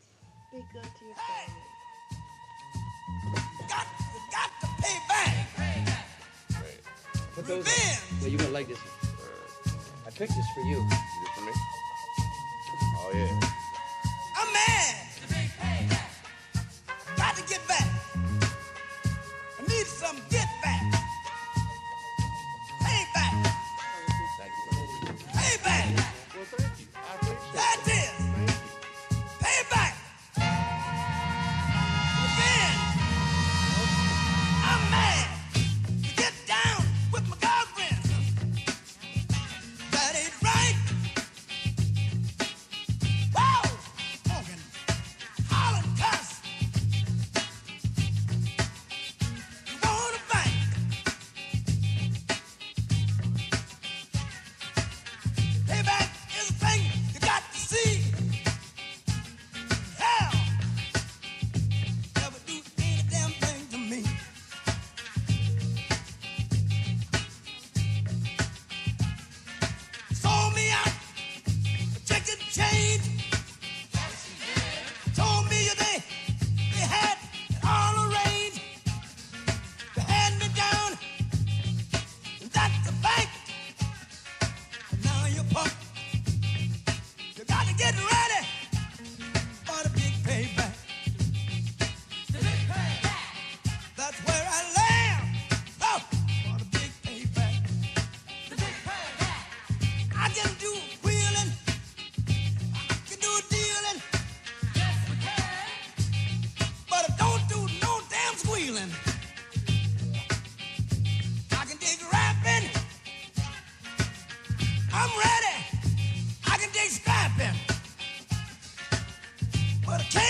Well, you're gonna like this one. I picked this for you. For me? Oh, yeah. I'm mad. Got to get back. I need some get back. Pay back. Pay back. That is. Pay back. Revenge. I'm mad. To get down with my girlfriend. That ain't right. Whoa! Morgan. Holland cuss. You want a bank. Payback is a thing you got to see. Hell, never do any damn thing to me. Sold me out for chicken change. Told me they had it all arranged. They had me down. That's the bank. Now you're pumped. You got to get ready for the big payback. The big payback. That's where I land. Oh, for the big payback. The big payback. I can do wheeling. I can do dealing. Yes, we can. But I don't do no damn squealing. I can dig rapping. I'm ready. I can dig scrapping. But I can't